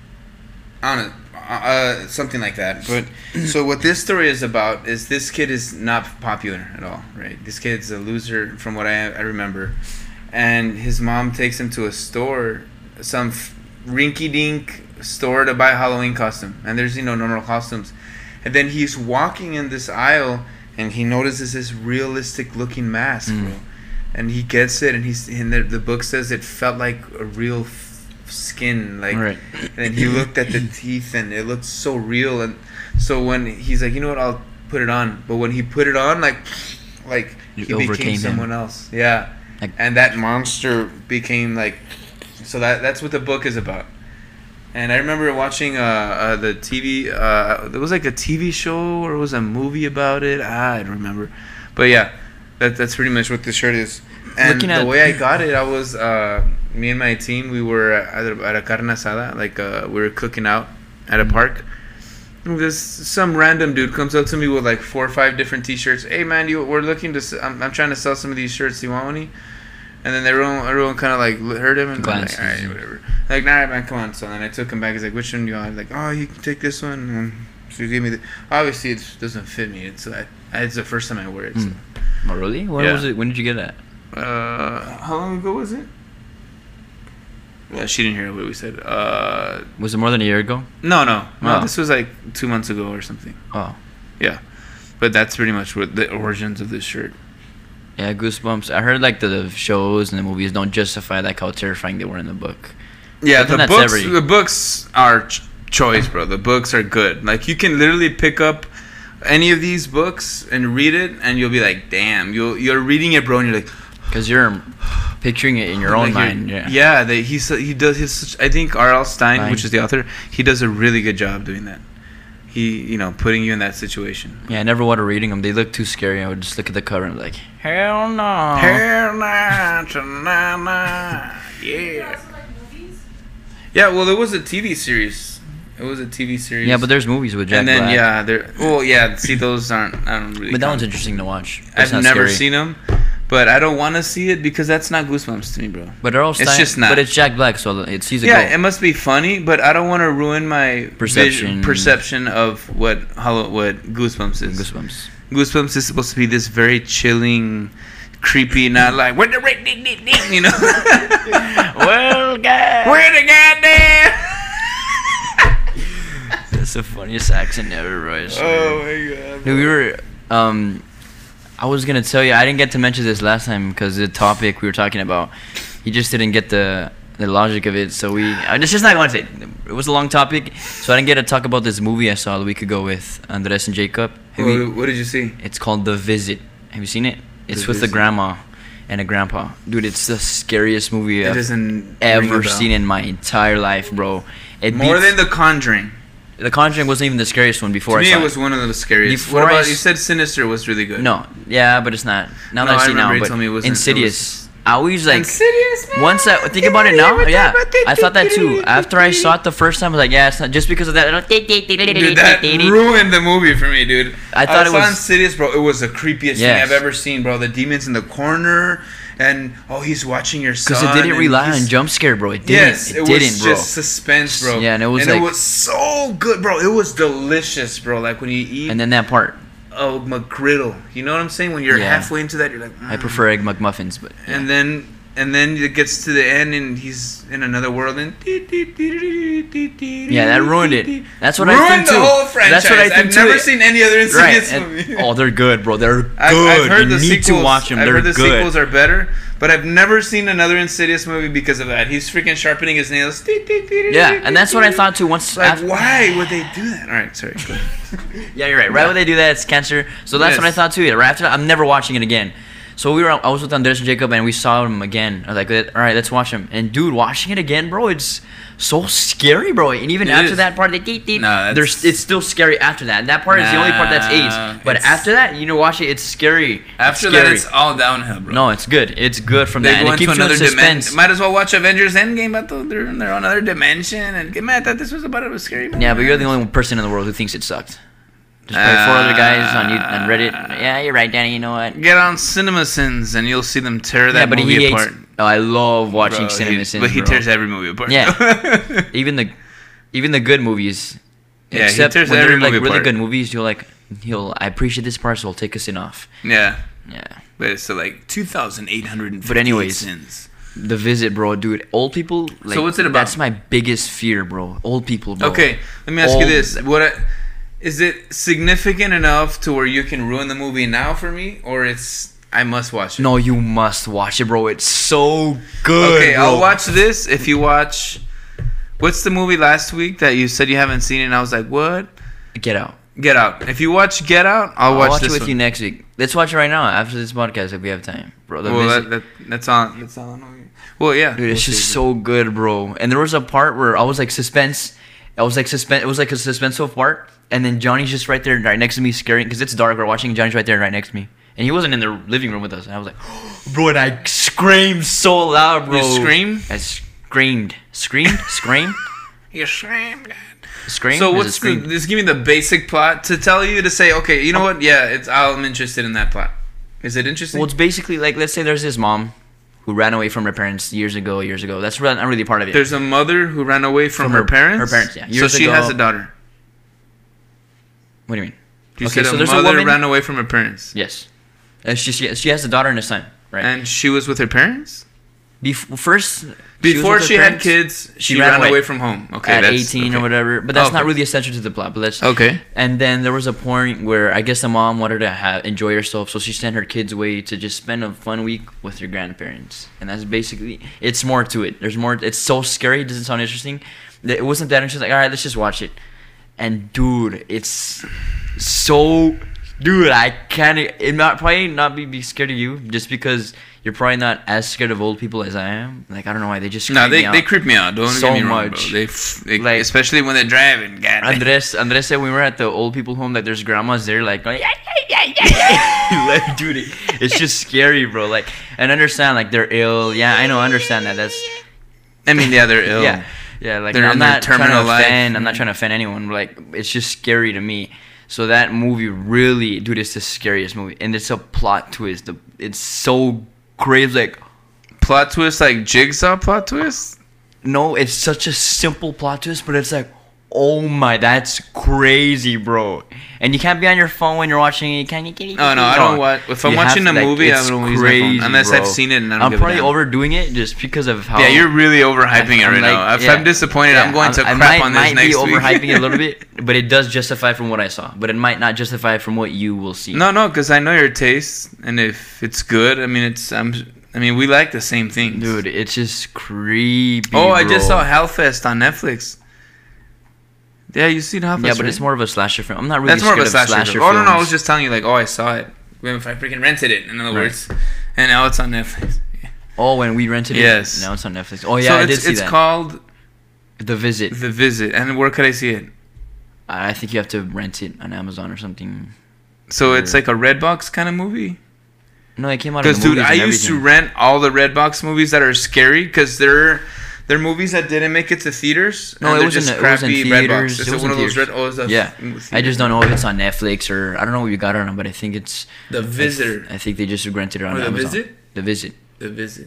I don't know, uh, uh, something like that. But so what this story is about is this kid is not popular at all, right? This kid's a loser, from what I, I remember, and his mom takes him to a store, some f- rinky-dink store to buy a Halloween costume, and there's you know normal costumes, and then he's walking in this aisle, and he notices this realistic-looking mask, Mm. bro. And he gets it, and he's and the, the book says it felt like a real f- skin, like. Right. And he looked at the teeth, and it looked so real. And so when he's like, you know what, I'll put it on. But when he put it on, like, like You he became overcame him. someone else. Yeah, Like- and that monster became like. So that that's what the book is about. And I remember watching uh, uh the T V. Uh, there was like a T V show or it was a movie about it. Ah, I don't remember, but yeah, that that's pretty much what the shirt is. And Looking the at- way I got it, I was uh, me and my team. We were at a, at a carne asada, like uh, we were cooking out at a park. And this some random dude comes up to me with like four or five different T-shirts. Hey man, you we're looking to. s- I'm, I'm trying to sell some of these shirts. Do you want any? And then everyone everyone kind of like heard him and was Glances. like, all right, whatever. Like, nah, man, come on. So then I took him back. He's like, which one do you want? Like, oh, you can take this one. And so he gave me the. Obviously, it doesn't fit me. It's like it's the first time I wear it. So. Mm. Oh, really? When Yeah. was it? When did you get that? Uh, how long ago was it? Yeah, she didn't hear what we said. Uh, Was it more than a year ago? no, no, no. Oh. This was like two months ago or something. Oh. Yeah, but that's pretty much what the origins of this shirt. Yeah, Goosebumps. I heard like the, the shows and the movies don't justify like how terrifying they were in the book. Yeah, I think the that's books. every- The books are ch- choice, bro. The books are good. Like you can literally pick up any of these books and read it, and you'll be like, "Damn!" You'll you're reading it, bro, and you're like, Because you're picturing it in your own like, you're- mind. Yeah. Yeah, they, he's he does his. I think R L. Stein, Fine. which is the author, he does a really good job doing that. He, you know, putting you in that situation. Yeah, I never wanted reading them. They look too scary. I would just look at the cover and be like, hell no. Hell nah, nah, nah. You Yeah. also like movies? Yeah, well, it was a T V series. It was a T V series. Yeah, but there's movies with Jack and then Black. yeah, there. Well, yeah. See, those aren't. I don't really. But that count. one's interesting to watch. It's I've not never scary. seen them, but I don't want to see it because that's not Goosebumps to me, bro. But they're all It's Stein- just not. But it's Jack Black, so it's he's a Yeah, goat. it must be funny, but I don't want to ruin my Perception. vision, perception of what Hollow, what Goosebumps is. Goosebumps. Goosebumps is supposed to be this very chilling, creepy, not like where the red, you know. Well, guys. Where the goddamn. That's the funniest accent ever, bro. I swear. Oh my god. Dude, we were, um, I was gonna tell you, I didn't get to mention this last time because the topic we were talking about, he just didn't get the the logic of it. So we, I'm just not going to say it. It was a long topic, so I didn't get to talk about this movie I saw a week ago with Andres and Jacob. Have you- What, what did you see? it's called The Visit. Have you seen it? It's The with the Visit. grandma and a grandpa. Dude, it's the scariest movie It I've doesn't ring a ever bell. seen in my entire life, bro. It More beats- than The Conjuring. The Conjuring wasn't even the scariest one before To I me, saw it was one of the scariest. Before What I about s- you said Sinister was really good? No, yeah, but it's not. Now No, that I I see remember now, you but told me it wasn't- it Insidious. I always like Insidious, man. once I think about it now. Yeah, I thought that too. After I saw it the first time, I was like, yeah, it's not just because of that. Dude, that ruined the movie for me, dude. I thought I it saw was- Insidious, bro. It was the creepiest Yes. thing I've ever seen, bro. The demons in the corner, and oh, he's watching your son. Because it didn't and rely on he's- jump scare, bro. It didn't. Yes, it, it, didn't, was bro. just suspense, bro. Yeah, and it was and like- it was so good, bro. It was delicious, bro. Like when you eat And then that part, a McGriddle. You know what I'm saying? When you're Yeah. halfway into that, you're like, I mm. prefer egg McMuffins, but yeah. And then and then it gets to the end, and he's in another world, and Yeah, that ruined it. That's what I ruined think the too. whole franchise. That's what I think I've too. never seen any other Right. Insidious and- movie. oh, they're good, bro. They're good. I've, I've heard you the need sequels. to watch them. I've They're heard the good. sequels are better, but I've never seen another Insidious movie because of that. He's freaking sharpening his nails. Yeah, and that's what I thought too. Once, Like, after- why would they do that? All right, sorry. Go ahead. Yeah, you're right. Right when they do that, it's cancer. So that's what I Yes. thought too. Right after that, I'm never watching it again. So we were, I was with Andres and Jacob, and we saw him again. I was like, all right, let's watch him. And dude, watching it again, bro, it's so scary, bro. And even It after is. that part, the deep, deep, No, that's- there's, it's still scary after that. That part is the only part that's Nah, aged. But it's- after that, you know, watch it, it's scary. After it's that, scary. it's all downhill, bro. No, it's good. It's good from They that. go And it into keeps you in another suspense. dimension. Might as well watch Avengers Endgame, but they're, they're on another dimension. And man, I thought this was about a scary movie. Yeah, but you're the only person in the world who thinks it sucked. There's probably four other guys on, you, on Reddit. Yeah, you're right, Danny. You know what? Get on CinemaSins and you'll see them tear that Yeah, but movie he apart. hates. Oh, I love watching Bro, cinema he- sins, But he bro. tears every movie apart. Yeah. even the, even the good movies. Yeah, he except tears when every they're like movie really apart. good movies, you're like, he'll. I appreciate this part, so I'll take a sin off. yeah. Yeah. But it's so like two thousand eight hundred. But anyways. sins. The Visit, bro, dude. Old people. Like, what's it about? That's my biggest fear, bro. Old people, bro. Okay, let me ask you Old- this: What I, is it significant enough to where you can ruin the movie now for me, or it's I must watch it? No, you must watch it, bro. It's so good. Okay, bro. I'll watch this if you watch. What's the movie last week that you said you haven't seen it? And I was like, what? Get Out. Get Out. If you watch Get Out, I'll, I'll watch, watch this it with one. you next week. Let's watch it right now after this podcast if we have time, bro. The Well, visit- that, that, that's on. That's on. Well, yeah. Dude, it's we'll just see. so good, bro. And there was a part where I was like suspense. I was like suspense. It was like a suspenseful part, and then Johnny's just right there, right next to me, scaring because it's dark. We're watching. Johnny's right there, right next to me, and he wasn't in the living room with us. And I was like, bro, and I screamed so loud, bro. You scream? I screamed, screamed, scream, You screamed. scream. So Is it what's the? scream? Just give me the basic plot to tell you to say, okay, you know what? Yeah, it's. I'm interested in that plot. Is it interesting? Well, it's basically like, let's say there's this mom who ran away from her parents years ago, years ago. That's really, not really part of it. There's a mother who ran away from, From her, her- parents. her parents, yeah. So Years she ago- has a daughter. What do you mean? You Okay, said so a there's a mother woman- ran away from her parents, Yes. And she, she she has a daughter and a son, right? and she was with her parents Bef- first, before was with she, her had parents kids. She, she ran, ran away. away from home. Okay, at that's, eighteen okay. or whatever, but that's Okay. not really essential to the plot. But let's Okay. And then there was a point where I guess the mom wanted to have, enjoy herself, so she sent her kids away to just spend a fun week with her grandparents, and that's basically. It's more to it. There's more. It's so scary. It doesn't sound interesting. It wasn't that interesting. Like, all right, let's just watch it. And dude, it's so. Dude, I can't. It not probably not be, be scared of you just because you're probably not as scared of old people as I am. Like I don't know why they just. No, creep they me out. they creep me out. Don't So get me wrong, much. bro. They, f- they Like- especially when they're driving. God. Andres, Andres said when we were at the old people home that there's grandmas there like, going, yeah, yeah, yeah, yeah, yeah. Like, dude, it- it's just scary, bro. Like, and understand like they're ill. Yeah, I know, I understand that. That's I mean, yeah, they're ill. yeah, yeah. Like They're I'm in their not trying to terminal life. offend. I'm not trying to offend anyone. Like it's just scary to me. So that movie really, dude, it's the scariest movie, and it's a plot twist. The it's so crazy. Like Plot twist like Jigsaw plot twist. no, it's such a simple plot twist, but it's like, oh my, that's crazy, bro. And you can't be on your phone when you're watching it. Can you get it? Oh no, I don't watch. If I'm You watching have a to, like, movie, I it's don't use my phone crazy, unless bro. I've seen it and I don't I'm give a probably damn. overdoing it just because of how. Yeah, you're really overhyping it I'm right like, now. If yeah. I'm disappointed, I'm Yeah, going to I crap might, on this might next be week. overhyping it a little bit, but it does justify from what I saw. But it might not justify from what you will see. No, no, because I know your taste, and if it's good, I mean, it's. I'm. I mean, we like the same things, dude, it's just creepy. Oh, I just bro. saw Hellfest on Netflix. Yeah, you seen Hellfest? Yeah, but right? it's more of a slasher film. I'm not really. That's more of a scared slasher. slasher film. Oh no, no, I films. was just telling you, like, oh, I saw it. If I freaking rented it, in other Right. words, and now it's on Netflix. Oh, when we rented it. Yes. Now it's on Netflix. Oh yeah, so I it's, did see it's that. called The Visit. The Visit, and where could I see it? I think you have to rent it on Amazon or something. So it's Or- like a Redbox kind of movie. No, it came out of Because the dude, movies I and used to everything. rent all the Redbox movies that are scary because they're they're movies that didn't make it to theaters. No, and it they're was in just the- it was in crappy theaters. Redbox. Is It it was one in of those red? theaters. Oh, is that Yeah, f- I just don't know if it's on Netflix or I don't know what you got it on, but I think it's The Visitor. I think they just rented it on Or The Amazon. Visit? The Visit. The Visit.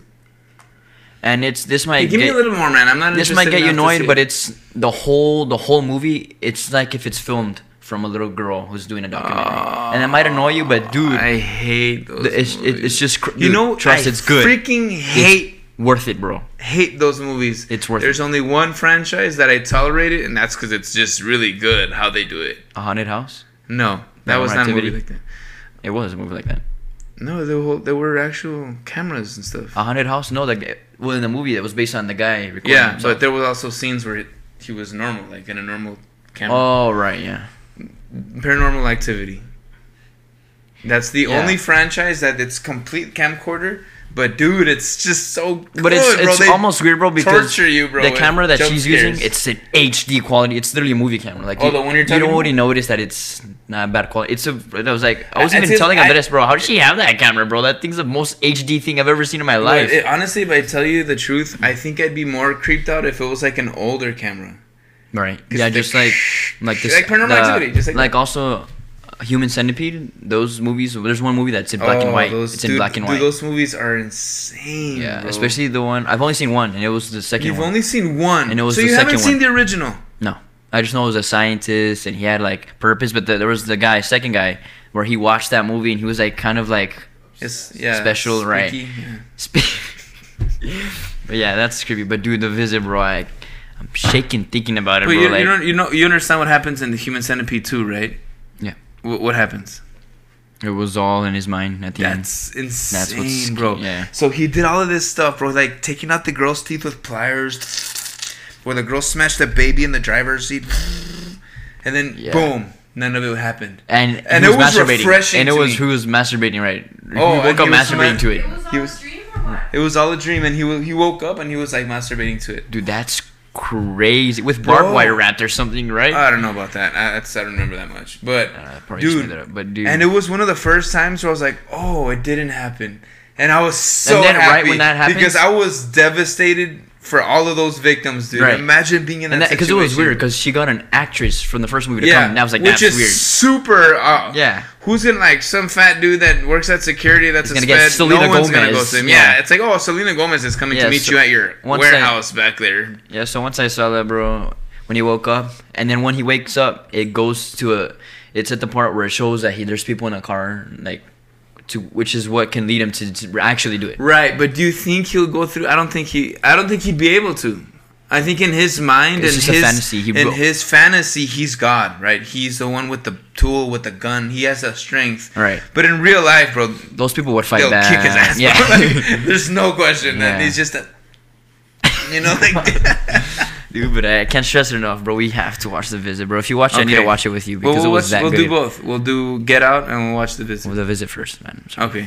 And it's this might Hey, give me get, a little more, man. I'm not. this interested might get you enough to see annoyed, it. but it's the whole the whole movie. It's like if it's filmed from a little girl who's doing a documentary, and it might annoy you, but dude, I hate those. the- it's, it, movies. it's just cr- you dude, know, trust I it's good. Freaking hate Worth it, bro. hate those movies. It's worth There's it. only one franchise that I tolerate it, and that's because it's just really good how they do it. A Haunted House. No, that Paranormal was not a movie Activity? like that. It was a movie like that. No, there were, there were actual cameras and stuff. A Haunted House? No, like well, in the movie that was based on the guy recording Yeah, himself. but there was also scenes where it, he was normal, like in a normal camera. Oh right, yeah. Paranormal Activity. That's the Yeah. only franchise that it's complete camcorder. But dude, it's just so good, But it's bro. it's They almost weird, bro, because torture you, bro, the with camera that jump she's scares. using, it's an H D quality. It's literally a movie camera. Like Oh, you, the one you're you talking don't about? already notice that it's not bad quality. It's a. I was like, I was I- even it's- telling I- Andres, bro, how does she have that camera, bro? That thing's the most H D thing I've ever seen in my life. But it- honestly, if I tell you the truth, I think I'd be more creeped out if it was like an older camera. Right. 'Cause Yeah, the- just like like this. Like Paranormal the- Activity, just like that. also, Human Centipede. Those movies. There's one movie that's in black and white. Oh, Those, It's in dude, black and dude, white. those movies are insane. Yeah, bro. especially the one I've only seen one, and it was the second You've one. only seen one, And it was so the you haven't second seen one. the original. No, I just know it was a scientist, and he had like purpose. But the, there was the guy, second guy, where he watched that movie, and he was like kind of like It's yeah, Special, right. spooky, yeah. Spe- but yeah, that's creepy. But dude, the visit, bro, I, I'm shaking thinking about it, But bro. you, like, you know, you know, you understand what happens in the Human Centipede too, right? Yeah. What, what happens? it was all in his mind at the end. That's insane, what's- bro. yeah. So he did all of this stuff, bro, like taking out the girl's teeth with pliers, where the girl smashed the baby in the driver's seat, and then Yeah. boom, none of it happened. And And he it was masturbating. refreshing And it to was me. who was masturbating, right? Oh, he woke and up he was masturbating ma- to it. It was He on was- a dream or what? It was all a dream, and he wa- he woke up and he was like masturbating to it. Dude, that's crazy. With barbed Bro. wire wrapped or something, right? I don't know about that. I, that's, I don't remember that much. But Uh, probably just dude, made that up. But dude, and it was one of the first times where I was like, "Oh, it didn't happen," and I was so And then happy right when that happens- because I was devastated for all of those victims, dude. Right. Imagine being in that and because it was situation. weird because she got an actress from the first movie to yeah, come. And I was like, which that's is weird. super. Uh, Yeah. Who's gonna like some fat dude that works at security that's He's a gonna get sped? Selena no one's gonna go Gomez, to him. yeah. Yeah. It's like, oh, Selena Gomez is coming Yeah, to meet so you at your once I- warehouse back there. Yeah, so once I saw that, bro, when he woke up, and then when he wakes up, it goes to a. It's at the part where it shows that he there's people in a car, like, to which is what can lead him to, to actually do it. Right, but do you think he'll go through? I don't think he. I don't think he'd be able to. I think in his mind It's and just a his fantasy. He in wrote- his fantasy, he's God, right? He's the one with the tool, with the gun. He has that strength. Right. But in real life, bro, Those people would fight they'll back. kick his ass. Yeah. Bro. Like, there's no question that Yeah. he's just a. You know, like. Dude, but I can't stress it enough, bro. We have to watch The Visit, bro. If you watch it, I need to Okay. watch it with you Well, because we'll it was watch- that we'll good. do both. We'll do Get Out and we'll watch The Visit. Well, The Visit first, man. Sorry. Okay.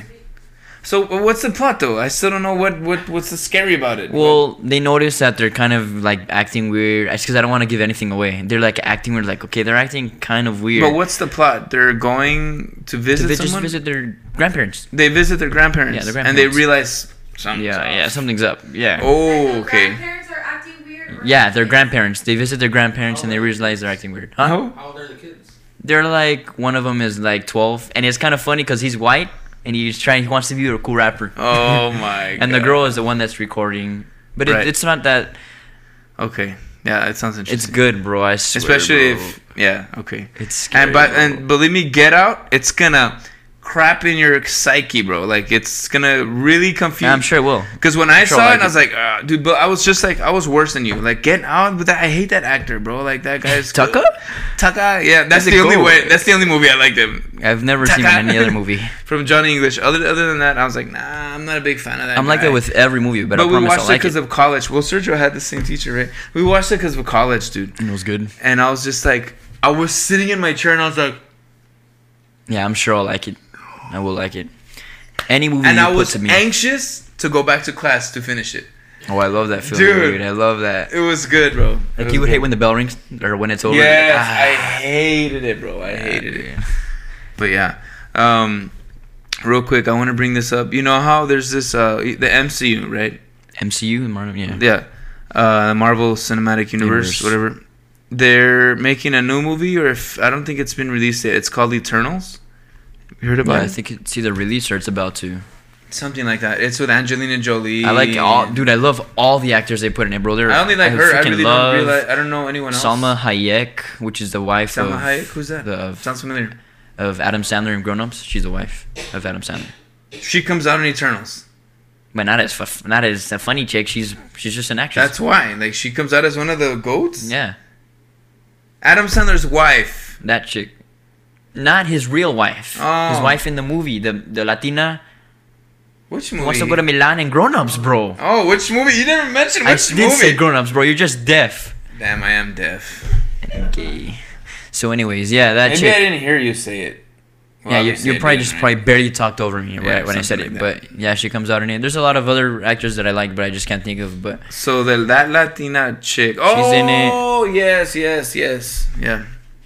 So uh, what's the plot though? I still don't know what what what's the scary about it. Well, they notice that they're kind of like acting weird. It's because I don't want to give anything away. They're like acting weird, like okay, they're acting kind of weird. But what's the plot? They're going to to visit vi- just someone. visit their grandparents. They visit their grandparents. Yeah, their And they grandparents. realize something's Yeah, off. yeah, something's up. Yeah. Oh, And the okay. grandparents are acting weird. or Yeah, just their kids? grandparents. They visit their grandparents and they realize they're acting weird. Huh? Huh? How old are the kids? They're like one of them is like twelve, and it's kind of funny because he's white and he's trying. He wants to be a cool rapper. Oh my. And the God. girl is the one that's recording, but it, Right. it's not that. Okay. Yeah, it sounds interesting. It's good, bro. I swear, Especially bro. if yeah. Okay. It's scary. And but bro. and believe me, Get Out. It's gonna crap in your psyche, bro. Like it's gonna really confuse. Yeah, I'm sure it will. Because when I sure saw I'll it, like I was like, uh, dude, but I was just like, I was worse than you. Like, Get Out, but that, I hate that actor, bro. Like that guy's Tucker? Tucker, yeah, that's How's it the only go? way. That's the only movie I liked him I've never seen him in any other movie. from Johnny English. Other other than that, I was like, nah, I'm not a big fan of that. I'm like guy. that with every movie, but, But I we promise watched I'll it like because it. of college. Well, Sergio had the same teacher, right? We watched it because of college, dude. It was good. And I was just like, I was sitting in my chair and I was like, Yeah, I'm sure I'll like it. I will like it. Any movie and you I put was to me. anxious to go back to class to finish it. Oh, I love that feeling, Dude. dude. I love that. It was good, bro. It Like was you would good. hate when the bell rings or when it's over. Yes, Like, ah. I hated it, bro. I Yeah, hated it. dude. But yeah, um, real quick, I want to bring this up. You know how there's this uh, the M C U, right? M C U and Marvel, yeah. Yeah, uh, Marvel Cinematic Universe, Universe. whatever. They're making a new movie, or if I don't think it's been released yet. It's called Eternals. You heard about Yeah, I it? think it's either released or it's about to. Something like that. It's with Angelina Jolie. I like all, dude. I love all the actors they put in it, bro. They're, I only like her. I freaking really love don't realize. I don't know anyone else. Salma Hayek, which is the wife Salma of Hayek. Who's that? the Sounds familiar. of Adam Sandler in Grown Ups. She's the wife of Adam Sandler. She comes out in Eternals. But not as fu- not as a funny chick. She's she's just an actress. That's why. Like she comes out as one of the goats. yeah, Adam Sandler's wife. that chick. Not his real wife. Oh. His wife in the movie, the the Latina Which who movie? wants to go to Milan in Grown Ups, bro. Oh, which movie? You didn't mention I which did movie. say Grown Ups, bro. You're just deaf. Damn, I am deaf. Okay. So, anyways, yeah, that Maybe chick. I didn't hear you say it. Well, yeah, you, obviously you I probably did, just right? probably barely talked over me Yeah, right when I said it. something like But yeah, she comes out in it. There's a lot of other actors that I like, but I just can't think of. But So the that Latina chick. Oh, in it. Oh yes, yes, yes. Yeah.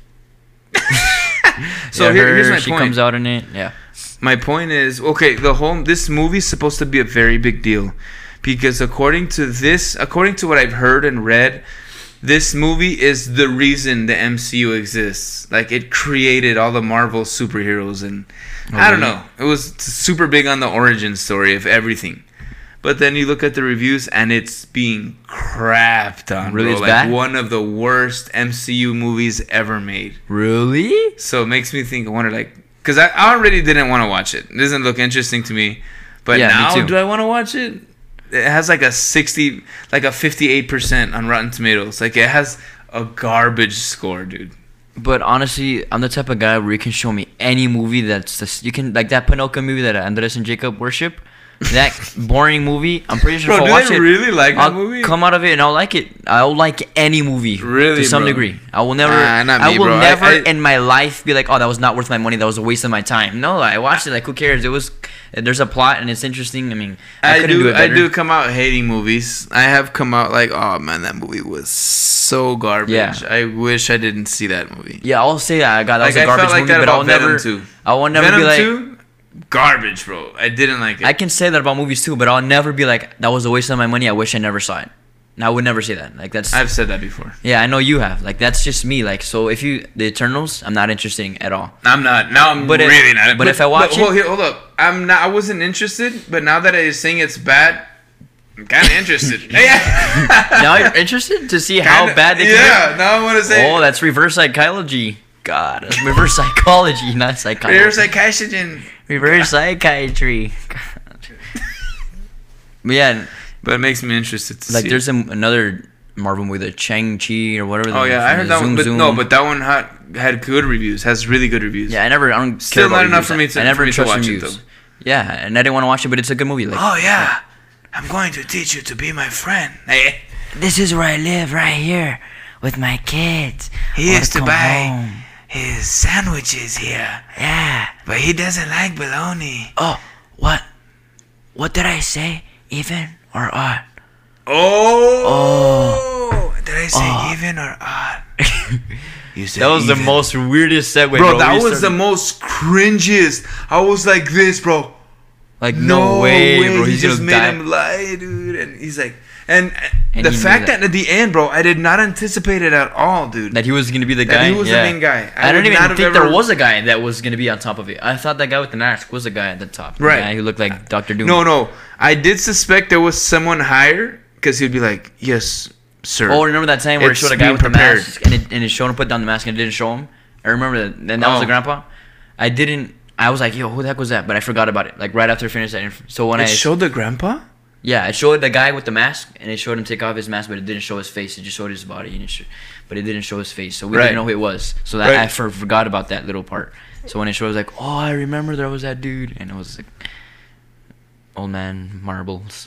so yeah, here, her, here's my she point. comes out in it. Yeah. My point is, okay, the whole this movie's supposed to be a very big deal because according to this, according to what I've heard and read, this movie is the reason the M C U exists. Like it created all the Marvel superheroes and Oh, I don't really? know. It was super big on the origin story of everything. But then you look at the reviews and it's being crapped on. Really, bro. it's like bad? one of the worst M C U movies ever made. Really? So it makes me think. I wonder, like, because I I already didn't want to watch it. It doesn't look interesting to me. But Yeah, me now, too. do I want to watch it? It has like a sixty, like a fifty-eight percent on Rotten Tomatoes. Like it has a garbage score, dude. But honestly, I'm the type of guy where you can show me any movie that's just, you can like that Pinocchio movie that Andres and Jacob worship. that boring movie. I'm pretty sure Bro, if do I watch they it, really like that I'll movie? come out of it and I'll like it. I'll like any movie Really, to some bro? degree. I will never. Ah, not I me, will bro. I- never I- in my life be like, oh, that was not worth my money. That was a waste of my time. No, I watched it. Like, who cares? It was. There's a plot and it's interesting. I mean, I, I couldn't do, do it I better. do come out hating movies. I have come out like, oh man, that movie was so garbage. Yeah. I wish I didn't see that movie. Yeah, I'll say that. God, that Like, was a I garbage felt like movie, that but I'll about Venom never. two. I will never Venom be like. two, garbage, bro. I didn't like it. I can say that about movies too, but I'll never be like, that was a waste of my money. I wish I never saw it. And I would never say that. Like that's. I've said that before. Yeah, I know you have. Like that's just me. Like so, if you the Eternals, I'm not interested in at all. I'm not. Now I'm But if- really not. but if I watch hold, it- here, hold up. I'm not. I wasn't interested, but now that I saying it's bad, I'm kind of interested. yeah. Now you're interested to see how Kinda- bad they can Yeah. get? Now I want to say. Oh, that's reverse psychology. God, that's reverse psychology, not psychology. Reverse psychiatry. Reverse psychiatry. God. But yeah, But it makes me interested to like see. there's a, another Marvel movie, the Chang-Chi or whatever. Oh the- yeah, I heard that Zoom one. But Zoom. no, but that one had had good reviews. Has really good reviews. Yeah, I never. I don't Still care about not enough reviews. for me to- I never for me to trust watch it, reviews. though. Yeah, and I didn't want to watch it, but it's a good movie. Like, Oh yeah, I'm going to teach you to be my friend. Hey, this is where I live, right here, with my kids. he I used to wanna come buy home. his sandwiches here, Yeah. but he doesn't like bologna. Oh, what? What did I say? Even or odd? Oh, did I say Oh. even or odd? You said That was the even. most weirdest segue, bro. Bro, that We was the started- most cringiest. I was like this, bro. like no, way, bro. He He's just gonna made die. him lie, dude. And he's like, and, And the he knew fact that. that. at the end, bro, I did not anticipate it at all, dude. That he was gonna be the That guy. he was the yeah. main guy. I I, don't would even not think have there ever- was a guy that was gonna be on top of it. I thought that guy with the mask was the guy at the top. The Right. guy who looked like Doctor Doom. No, no. I did suspect there was someone higher because he'd be like, yes, sir. Oh, remember that time where it It's showed a guy being with the prepared. mask and it, and it showed him put down the mask and it didn't show him? I remember that. And that was Oh. the grandpa. I didn't. I was like, yo, who the heck was that? But I forgot about it. Like right after I finished that. inf- So when it I showed the grandpa? yeah, it showed the guy with the mask and it showed him take off his mask, but it didn't show his face. It just showed his body and it sh- but it didn't show his face. So we Right. didn't know who it was. So that Right. I for, forgot about that little part. So when it showed, I was like, oh, I remember there was that dude, and it was like old man marbles.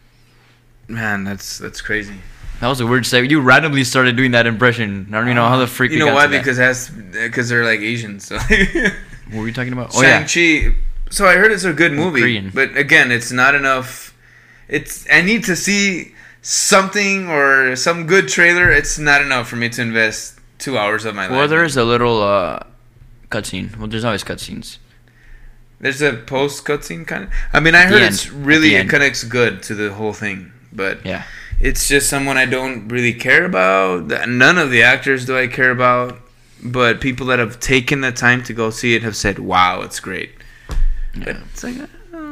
Man, that's that's crazy. That was a weird segue. You randomly started doing that impression. I don't even know how the freak. You we know got why? to that. Because that's because they're like Asians. So. What were you talking about? Oh yeah. Shang-Chi. So I heard it's a good movie, Korean. but again, it's not enough. It's I need to see something or some good trailer. It's not enough for me to invest two hours of my Well, life. there is a little uh, cutscene. Well, there's always cutscenes. There's a post cutscene kind of. I mean, I At heard the it's end. At really the it end. connects good to the whole thing, but Yeah. it's just someone I don't really care about. None of the actors do I care about, but people that have taken the time to go see it have said, "Wow, it's great." But Yeah. it's like, uh,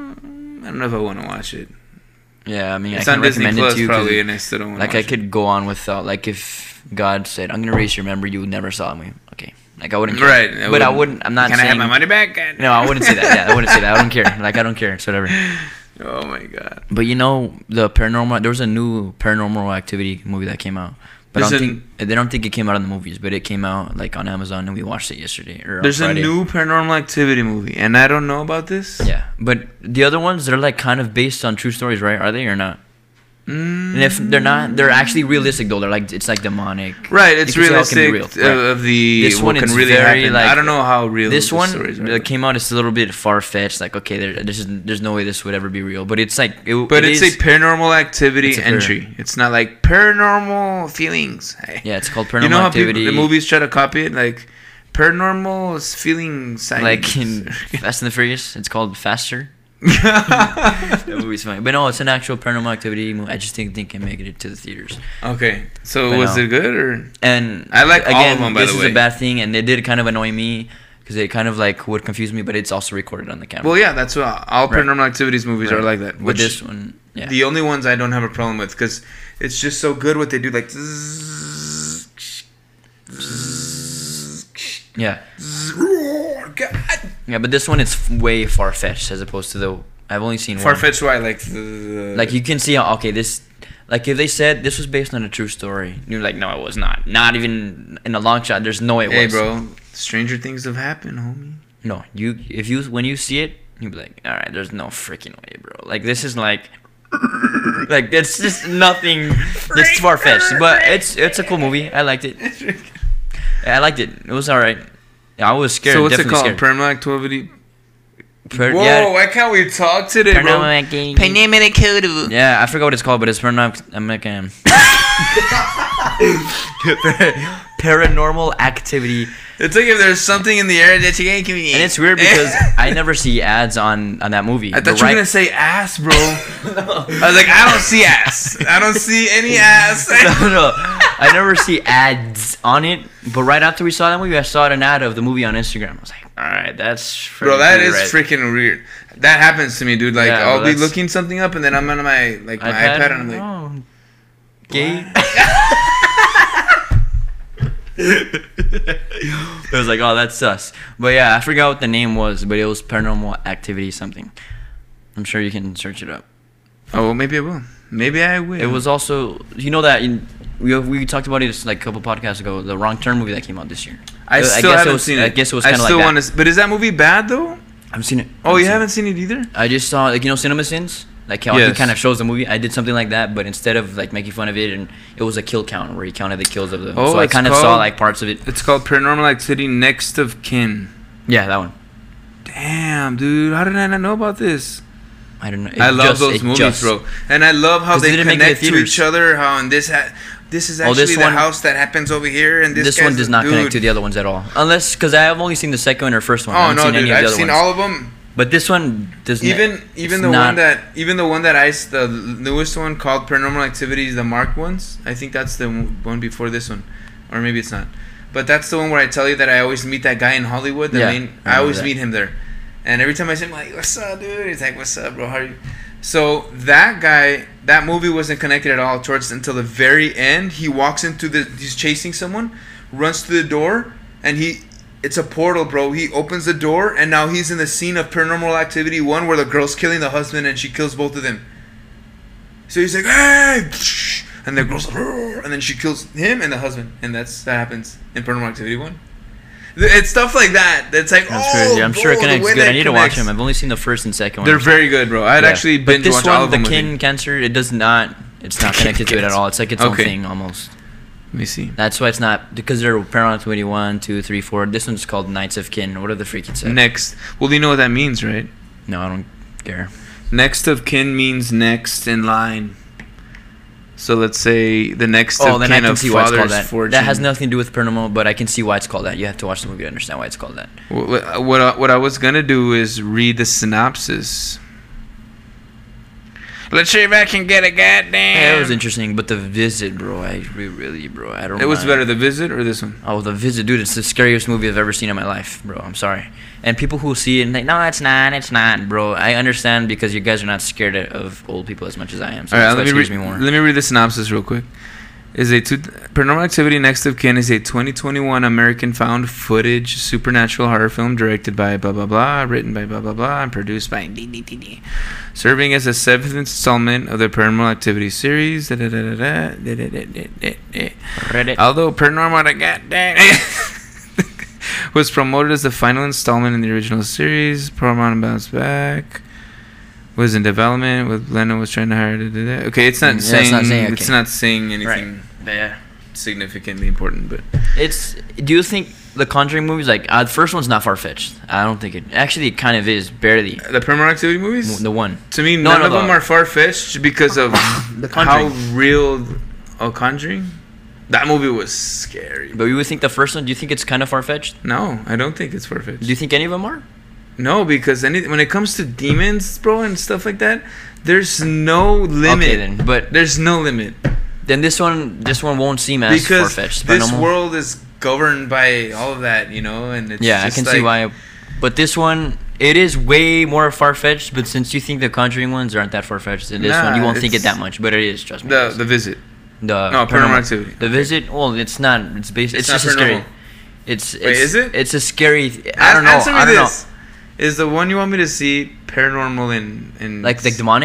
I don't know if I want to watch it. Yeah, I mean, It's I on can Disney recommend it Plus to you 'cause probably, it- and I still don't want like to I watch could go on without like if God said I'm gonna erase your memory, you never saw me. Okay, like I wouldn't. Care. Right, but I wouldn't- wouldn't. I'm not Can saying. I have my money back? No, I wouldn't say that. Yeah, I wouldn't say that. I don't care. Like I don't care. It's whatever. Oh my god. But you know the paranormal. There was a new Paranormal Activity movie that came out. But I There's don't an- think they don't think it came out in the movies, but it came out like on Amazon and we watched it yesterday or on There's a Friday. new Paranormal Activity movie, and I don't know about this. Yeah, but the other ones they're like kind of based on true stories, right? Are they or not? Mm, And if they're not, they're actually realistic though. They're like it's like demonic. right, it's You can see how it can realistic be real, uh, right. of the This what one can is really very, happen. like- I don't know how real This the one stories are. that came out is a little bit far fetched. Like okay, there, there's just, there's no way this would ever be real. But it's like, it, But it it's is- a Paranormal Activity It's a entry. It's not like Paranormal Feelings. Hey. yeah, it's called Paranormal You know how Activity. people, the movies try to copy it, like Paranormal Feeling Signs. like in Fast and the Furious, it's called Faster. That movie's funny, but no, it's an actual Paranormal Activity movie. I just didn't think it can make it to the theaters. Okay, so But was no. it good or? And I like all again, of them, by this the is way. a bad thing, and it did kind of annoy me because it kind of like would confuse me. But it's also recorded on the camera. Well, yeah, that's what all Right. Paranormal Activities movies are Right. like that. With Which this one, yeah, the only ones I don't have a problem with because it's just so good what they do, like. yeah, God. yeah. But this one is f- way far fetched as opposed to the. I've only seen one. Farfetched, why? Like the Like you can see how okay this, like if they said this was based on a true story, you're like no, it was not. Not even in a long shot. There's no way it Hey, was. bro, stranger things have happened, homie. No, you if you when you see it, You'd be like, all right, there's no freaking way, bro. Like this is like, like it's just nothing. It's far fetched, but it's it's a cool movie. I liked it. Yeah, I liked it. It was all right. I was scared. So what's it definitely called? scared. Paranormal Activity. Per- Whoa! yeah, Why can't we talk today, bro? Paranormal Activity. Yeah, I forgot what it's called, but it's paranormal. I'm like, um, Paranormal Activity. It's like if there's something in the air that you can't. And it's weird because I never see ads on, on that movie. I thought but you were right- gonna say ass, bro. I was like, I don't see ass. I don't see any ass. no, no, I never see ads on it. But right after we saw that movie, I saw an ad of the movie on Instagram. I was like, all right, that's Bro, that is right. freaking weird. That happens to me, dude. Like, Yeah, I'll bro, be that's- looking something up, and then I'm on my like my iPad, and I'm like, oh, gay. It was like, oh, that's sus. But yeah, I forgot what the name was, but it was Paranormal Activity something. I'm sure you can search it up. oh, well, maybe I will. Maybe I will. It was also, you know that in, we we talked about it like a couple podcasts ago. The Wrong Turn movie that came out this year. I Uh, still guess haven't it was, seen it. I guess it was I kind of like still that. want to. But is that movie bad though? I haven't seen it. Oh, you seen haven't seen it either? it. I just saw like you know Cinema Sins, like how he Yes. kind of shows the movie. I did something like that, but instead of like making fun of it, and it was a kill count where he counted the kills of the. Oh, so I it's kind of saw called- like parts of it. It's called Paranormal Activity: Next of Kin. Yeah, that one. Damn, dude, how did I not know about this? I don't know. It I love just- those it movies, just- bro. And I love how 'Cause they they didn't make it connect in to theaters. each other. How in this ha- this is Oh, actually this the one- house that happens over here, and this, This guy's one does the not connect dude. to the other ones at all, unless because I have only seen the second one or first one. I Oh haven't no, seen dude! any of the I've other seen ones. all of them. But this one doesn't. Even even it's the not- one that even the one that I s- the newest one called Paranormal Activities, the marked ones. I think that's the one before this one, or maybe it's not. But that's the one where I tell you that I always meet that guy in Hollywood. The Yeah, main, I I remember always that. meet him there, and every time I see him, I'm like, "What's up, dude?" He's like, "What's up, bro? How are you?" So that guy, that movie wasn't connected at all towards until the very end. He walks into the, he's chasing someone, runs to the door, and he, it's a portal, bro. He opens the door, and now he's in the scene of Paranormal Activity one where the girl's killing the husband and she kills both of them. So he's like, hey, and the girl's like, and then she kills him and the husband, and that's that happens in Paranormal Activity one. It's stuff like that. It's like, That's oh, crazy. I'm sure it bro, the connects way good. I that need to watch connects. them. I've only seen the first and second one. They're very good, bro. I'd Yeah. actually But binge this watch one, all of them. the with kin you. cancer, it does not. It's not connected to it at all. It's like its own Okay. thing almost. Let me see. That's why it's not because they're Paranormal Activity one, two, three, four. This one's called Knights of Kin. What are the freaking said? Next. Well, you know what that means, right? No, I don't care. Next of kin means next in line. So let's say the next Oh, of then I kin can of see why it's called father's that. fortune. That has nothing to do with paranormal, but I can see why it's called that. You have to watch the movie to understand why it's called that. What, what, I, what I was going to do is read the synopsis. Let's see if I can get a goddamn... Yeah, it was interesting, but The Visit, bro, I re- really, bro, I don't It was mind. better, The Visit or this one? Oh, The Visit, dude, it's the scariest movie I've ever seen in my life, bro. I'm sorry. And people who see it and like, no, it's not, it's not, bro. I understand because you guys are not scared of old people as much as I am. So All right, that's let what me, scares read, me more. let me read the synopsis real quick. Is a two, Paranormal Activity Next of Kin is a twenty twenty-one American found footage supernatural horror film directed by blah blah blah, written by blah blah blah, and produced by D D D D. Serving as the seventh installment of the Paranormal Activity series. Da, da, da, da, da, da, da, da, da, da. Reddit. Although Paranormal the goddamn was promoted as the final installment in the original series, Paramount bounced back. Was in development with Lennon was trying to hire. Da, da, da. Okay, it's not Mm, yeah, it's saying not saying, it's okay. not saying anything Yeah. significantly important, but It's. Do you think the Conjuring movies, like uh, the first one's not far fetched? I don't think it. Actually, it kind of is, barely. the Paranormal Activity movies. The one. To me, No, none no, of them the- are far fetched because of The how Conjuring. real. Oh, Conjuring. That movie was scary. But you would think the first one. Do you think it's kind of far fetched? No, I don't think it's far fetched. Do you think any of them are? No, because any when it comes to demons, bro, and stuff like that, there's no limit. Okay, then. But There's no limit then this one, this one won't seem as far because fetched. this world is governed by all of that, you know, and it's Yeah, I just can like, see why. But this one, it is way more far fetched. But since you think the Conjuring ones aren't that far fetched, in this Nah, one you won't think it it's- that much. But it is, trust me. the it is. the visit. The No, Paranormal Activity. The Visit. Well, it's not. It's based. It's, It's not just a scary. paranormal. It's. it's Wait, is it? It's a scary. I don't know. Answer me I don't this. Is the one you want me to see paranormal in in know. Like like demonic.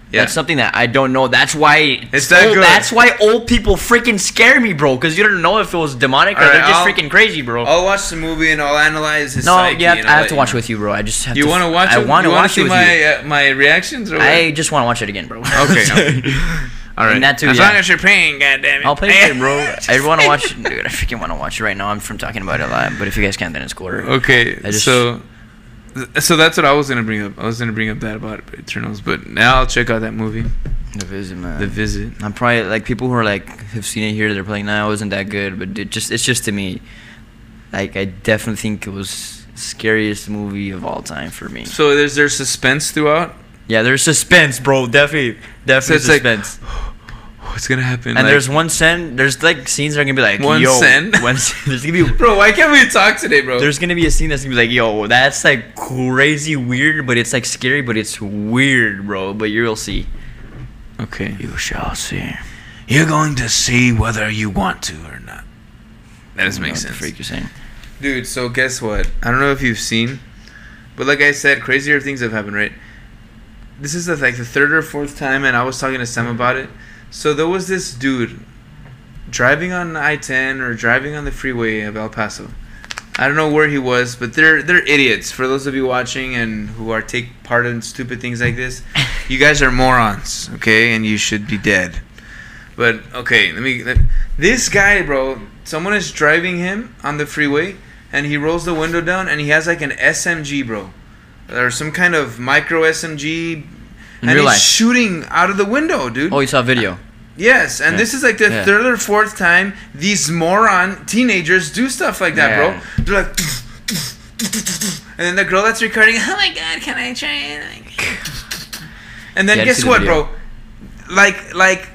Yeah. That's something that I don't know. That's why It's that old, good. That's why old people freaking scare me, bro. Because you don't know if it was demonic or Alright, they're just I'll- freaking crazy, bro. I'll watch the movie and I'll analyze his no, psyche. yeah, and I I'll have let to you watch know. with you, bro. I just have You to. want to watch I it? want to you wanna watch see it with my you. uh, my reactions? Or what? I just want to watch it again, bro. Okay. All right. And that too, as yeah. long as you're paying, goddammit. I'll pay for it, bro. I want to watch it, dude. I freaking want to watch it right now. I'm from talking about it a lot, but if you guys can't, then it's cool. Okay, I just- so so that's what I was gonna bring up. I was gonna bring up that about Eternals, but now I'll check out that movie, The Visit, man. The Visit. I'm probably like people who are like have seen it here. They're probably like, nah, it wasn't that good, but it just it's just to me, like I definitely think it was scariest movie of all time for me. So there's there's suspense throughout. Yeah, there's suspense, bro. Definitely, definitely it's like, suspense. What's gonna happen? and Like, there's one scene. There's like scenes that are gonna be like, One yo, scene? one scene- there's gonna be bro, why can't we talk today, bro? There's gonna be a scene that's gonna be like, yo, that's like crazy weird, but it's like scary, but it's weird, bro. But you'll see. Okay. You shall see. You're going to see whether you want to or not. That doesn't make What the sense. freak you're saying? Dude, so guess what? I don't know if you've seen, but like I said, crazier things have happened, right? This is the, like the third or fourth time, and I was talking to Sam about it. So there was this dude driving on I ten or driving on the freeway of El Paso. I don't know where he was, but they're they're idiots. For those of you watching and who are take part in stupid things like this, you guys are morons, okay? And you should be dead. But okay, let me. Let, this guy, bro, someone is driving him on the freeway, and he rolls the window down, and he has like an S M G, bro, or some kind of micro S M G, In and real he's life. shooting out of the window, dude. Oh, you saw a video. Yes, and Yeah. this is like the Yeah. third or fourth time these moron teenagers do stuff like that, Yeah. bro. They're like, and then the girl that's recording, oh my god, can I try it? And then Yeah, I guess see the what, video. bro? Like, like,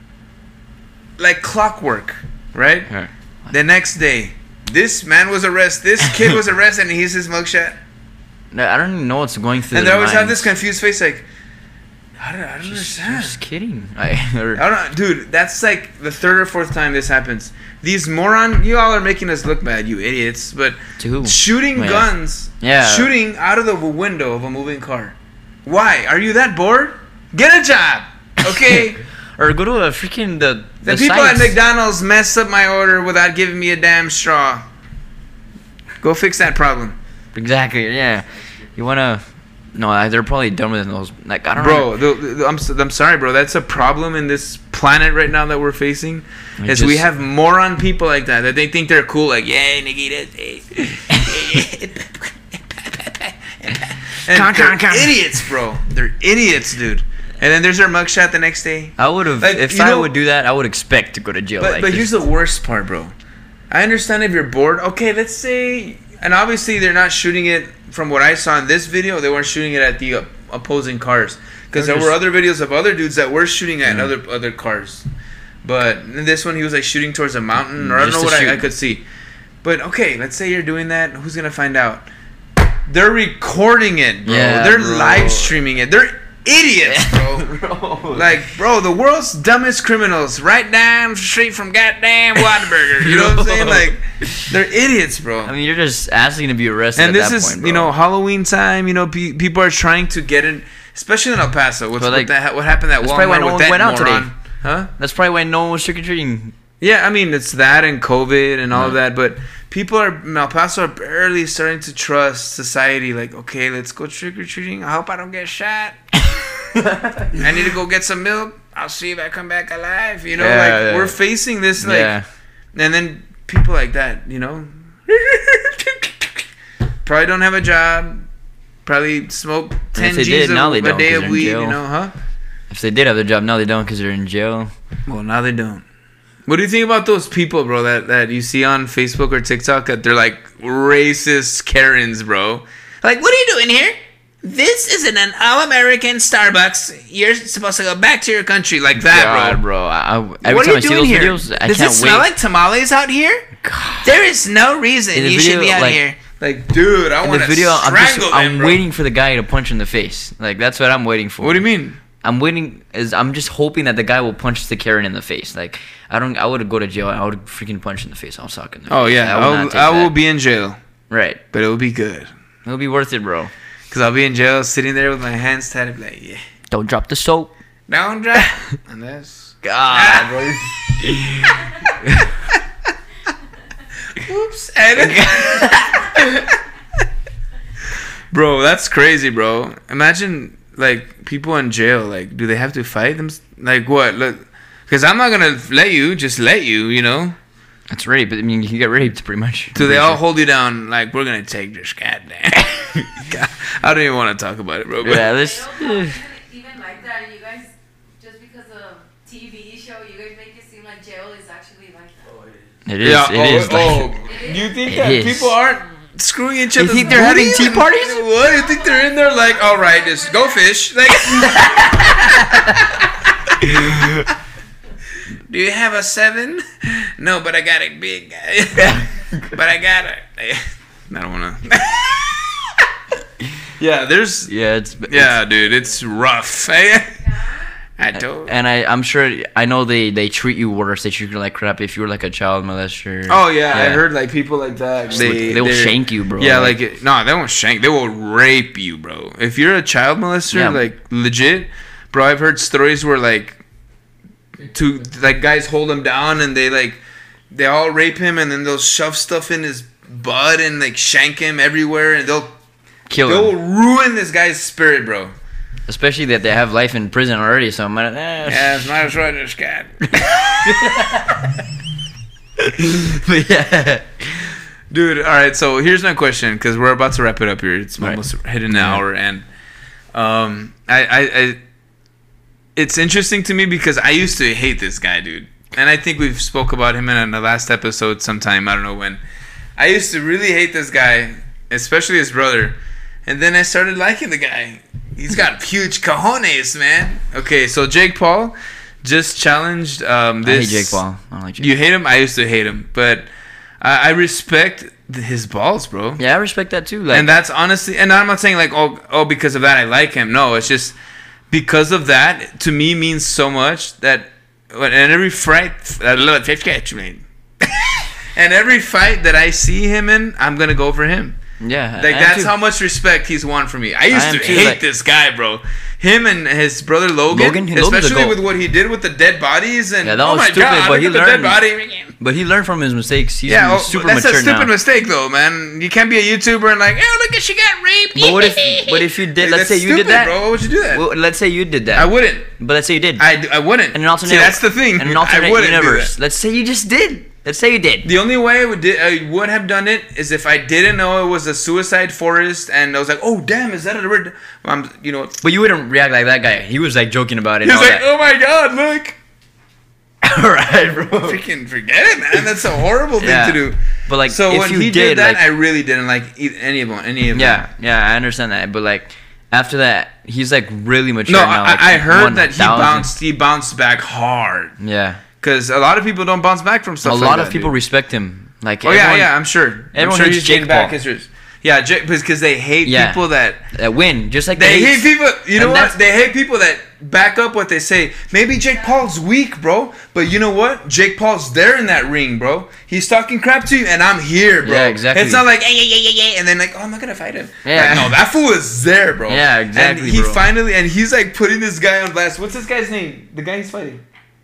like clockwork, right? Yeah. The next day, this man was arrested. This kid was arrested, and he's his mugshot. No, I don't even know what's going through. And they their always have this minds. confused face, like, I don't, I don't Just, understand. just kidding. I, or, I don't know, dude. That's like the third or fourth time this happens. These moron, you all are making us look bad, you idiots. But To who? shooting Oh, yeah. guns, Yeah. shooting out of the window of a moving car. Why? Are you that bored? Get a job, okay? or go to a freaking the The the people sites. at McDonald's mess up my order without giving me a damn straw. Go fix that problem, Exactly. Yeah. You wanna? No, they're probably done with those. Like I don't bro. know. The, the, I'm s- I'm sorry, bro. That's a problem in this planet right now that we're facing. It Is we just- have moron people like that that they think they're cool. Like, yeah, Nikita. and Con, they're con, con. idiots, bro. They're idiots, dude. And then there's their mugshot the next day. I would have Like, if you I know- would do that. I would expect to go to jail. But, like but this. here's the worst part, bro. I understand if you're bored. Okay, let's say, and obviously they're not shooting it. From what I saw in this video, they weren't shooting it at the uh, opposing cars because They're there were just- other videos of other dudes that were shooting at Yeah. other other cars. But in this one, he was like shooting towards a mountain, or I don't Just know to what I, I shoot. could see. But okay, let's say you're doing that. Who's gonna find out? They're recording it, bro. Yeah, They're bro. live streaming it. They're idiots, bro. Bro. Like, bro, the world's dumbest criminals, right down the street from goddamn Whataburger. You know what I'm saying? Like, they're idiots, bro. I mean, you're just asking to be arrested. And at this that is, point, you bro. know, Halloween time. You know, pe- people are trying to get in, especially in El Paso. What's But, what, like, that, what happened at that's probably why Walmart no with one that went out today. moron? Huh? That's probably why no one was trick or treating. Yeah, I mean, it's that and COVID and all of Yeah. that, but people are in El Paso are barely starting to trust society. Like, okay, let's go trick or treating. I hope I don't get shot. I need to go get some milk. I'll see if I come back alive. You know, Yeah, like yeah. we're facing this, like, Yeah. and then people like that, you know, probably don't have a job. Probably smoke ten they G's did, a, now they a don't, day 'cause of they're in weed. jail. You know, huh? If they did have their job, now they don't because they're in jail. Well, now they don't. What do you think about those people, bro, that, that you see on Facebook or TikTok that they're like racist Karens, bro? Like, what are you doing here? This isn't an all-American Starbucks. You're supposed to go back to your country like that, God, bro. bro. I, I, every What time are I you see doing those here? videos, I Does can't it smell wait. like tamales out here? God. There is no reason In the you should video, be out like- here. Like, dude, I In want the to video, I'm just strangle I'm them, bro. waiting for the guy to punch in the face. Like that's what I'm waiting for. What do you mean? I'm waiting. Is I'm just hoping that the guy will punch the Karen in the face. Like I don't. I would go to jail. I would freaking punch in the face. I'll suck in the Oh face. yeah, I will, I'll, not take I will that. be in jail, right. but it will be good. It'll be worth it, bro. Cause I'll be in jail, sitting there with my hands tied up, like, yeah. Don't drop the soap. Don't drop. And this. God, bro. Oops. Edit. Bro, that's crazy, bro. Imagine, like, people in jail. Like, do they have to fight them? Like, what? Look, because I'm not gonna let you. Just let you. You know. That's rape. But I mean, you can get raped pretty much. Do they all hold you down? Like, we're gonna take this goddamn. God, I don't even want to talk about it, bro. But Yeah, They this. don't even, even like that. You guys, just because of T V show, you guys make it seem like jail is actually like that. It is. yeah. It oh, is. Like, oh, you think It that is. people aren't screwing each You other? think they're having tea parties? What? You think they're in there like, all right, just go fish? Like, do you have a seven? No, but I got a big guy. But I got a. I don't wanna. Yeah, there's. yeah, it's. Yeah, dude, it's rough. I told. And I, I'm sure, I know they, they treat you worse. They treat you like crap if you were like a child molester. Oh yeah, I heard like people like that. They, They they will they're- shank you, bro. Yeah, like it- no, they won't shank. They will rape you, bro. If you're a child molester, Yeah. like legit, bro. I've heard stories where like, two like guys hold him down and they like, they all rape him and then they'll shove stuff in his butt and like shank him everywhere and they'll kill they'll them. ruin this guy's spirit, bro. Especially that they have life in prison already, so I'm gonna. Eh. Yeah, it's not as right as cat. But yeah. Dude, all right. So here's my question, because we're about to wrap it up here. It's Right. almost hit an Yeah. hour, and um, I, I, I, it's interesting to me because I used to hate this guy, dude, and I think we've spoke about him in the last episode sometime. I don't know when. I used to really hate this guy, especially his brother, and then I started liking the guy. He's got huge cojones, man. Okay, so Jake Paul just challenged um, I this. hate Jake Paul. I don't like Jake You hate him? I used to hate him, but I, I respect th- his balls, bro. Yeah, I respect that too. Like, And that's honestly, and I'm not saying like, oh, oh, because of that I like him. No, it's just because of that to me means so much that, and every fight, I love it, and every fight that I see him in, I'm gonna go for him. yeah, Like I am that's too. how much respect he's won for me. I used I am to too, hate like- this guy, bro. Him and his brother Logan, Logan? Logan's a especially goat. with what he did with the dead bodies and Yeah, that oh was my stupid, god, but look he at the dead learned. body. But he learned from his mistakes. He's Yeah, well, super that's a mature stupid now. mistake though, man. You can't be a YouTuber and like, oh look at she got raped. But what if, but if you did, let's That's say you stupid, did that, bro. Why would you do that? Well, let's say you did that. I wouldn't. But let's say you did. I, I wouldn't. In an alternate, See, that's the thing. In an alternate I wouldn't universe, do let's say you just did. Let's say you did. that. The only way I would di- I would have done it is if I didn't know it was a suicide forest and I was like, oh damn, is that a red? I'm, you know. But you wouldn't react like that guy. He was like joking about it. He and was all like, oh my god, look. that. Alright, bro. Freaking forget it, man. That's a horrible thing Yeah. to do. But like, So if when you he did, did that, like, I really didn't like e- any of them. Any of them. yeah, yeah, I understand that. But like, after that, he's like really mature No, now. I, Like, I heard that he one thousand. bounced. He bounced back hard. Yeah, Because a lot of people don't bounce back from stuff a like lot that, of people dude. respect him. Like, Oh yeah, everyone, yeah, I'm sure. everyone I'm sure hates he's Jake getting back Paul. his ris- Yeah, Jake, because they hate Yeah. people that that win. Just like they hate hate people. You know and what? that's- They hate people that back up what they say. Maybe Jake Paul's weak, bro. But you know what? Jake Paul's there in that ring, bro. He's talking crap to you, and I'm here, bro. Yeah, exactly. It's not like yeah, yeah, yeah, yeah, and then like, oh, I'm not gonna fight him. Yeah. Like, no, that fool is there, bro. Yeah, exactly, And he bro. finally, and he's like putting this guy on blast. What's this guy's name? The guy he's fighting.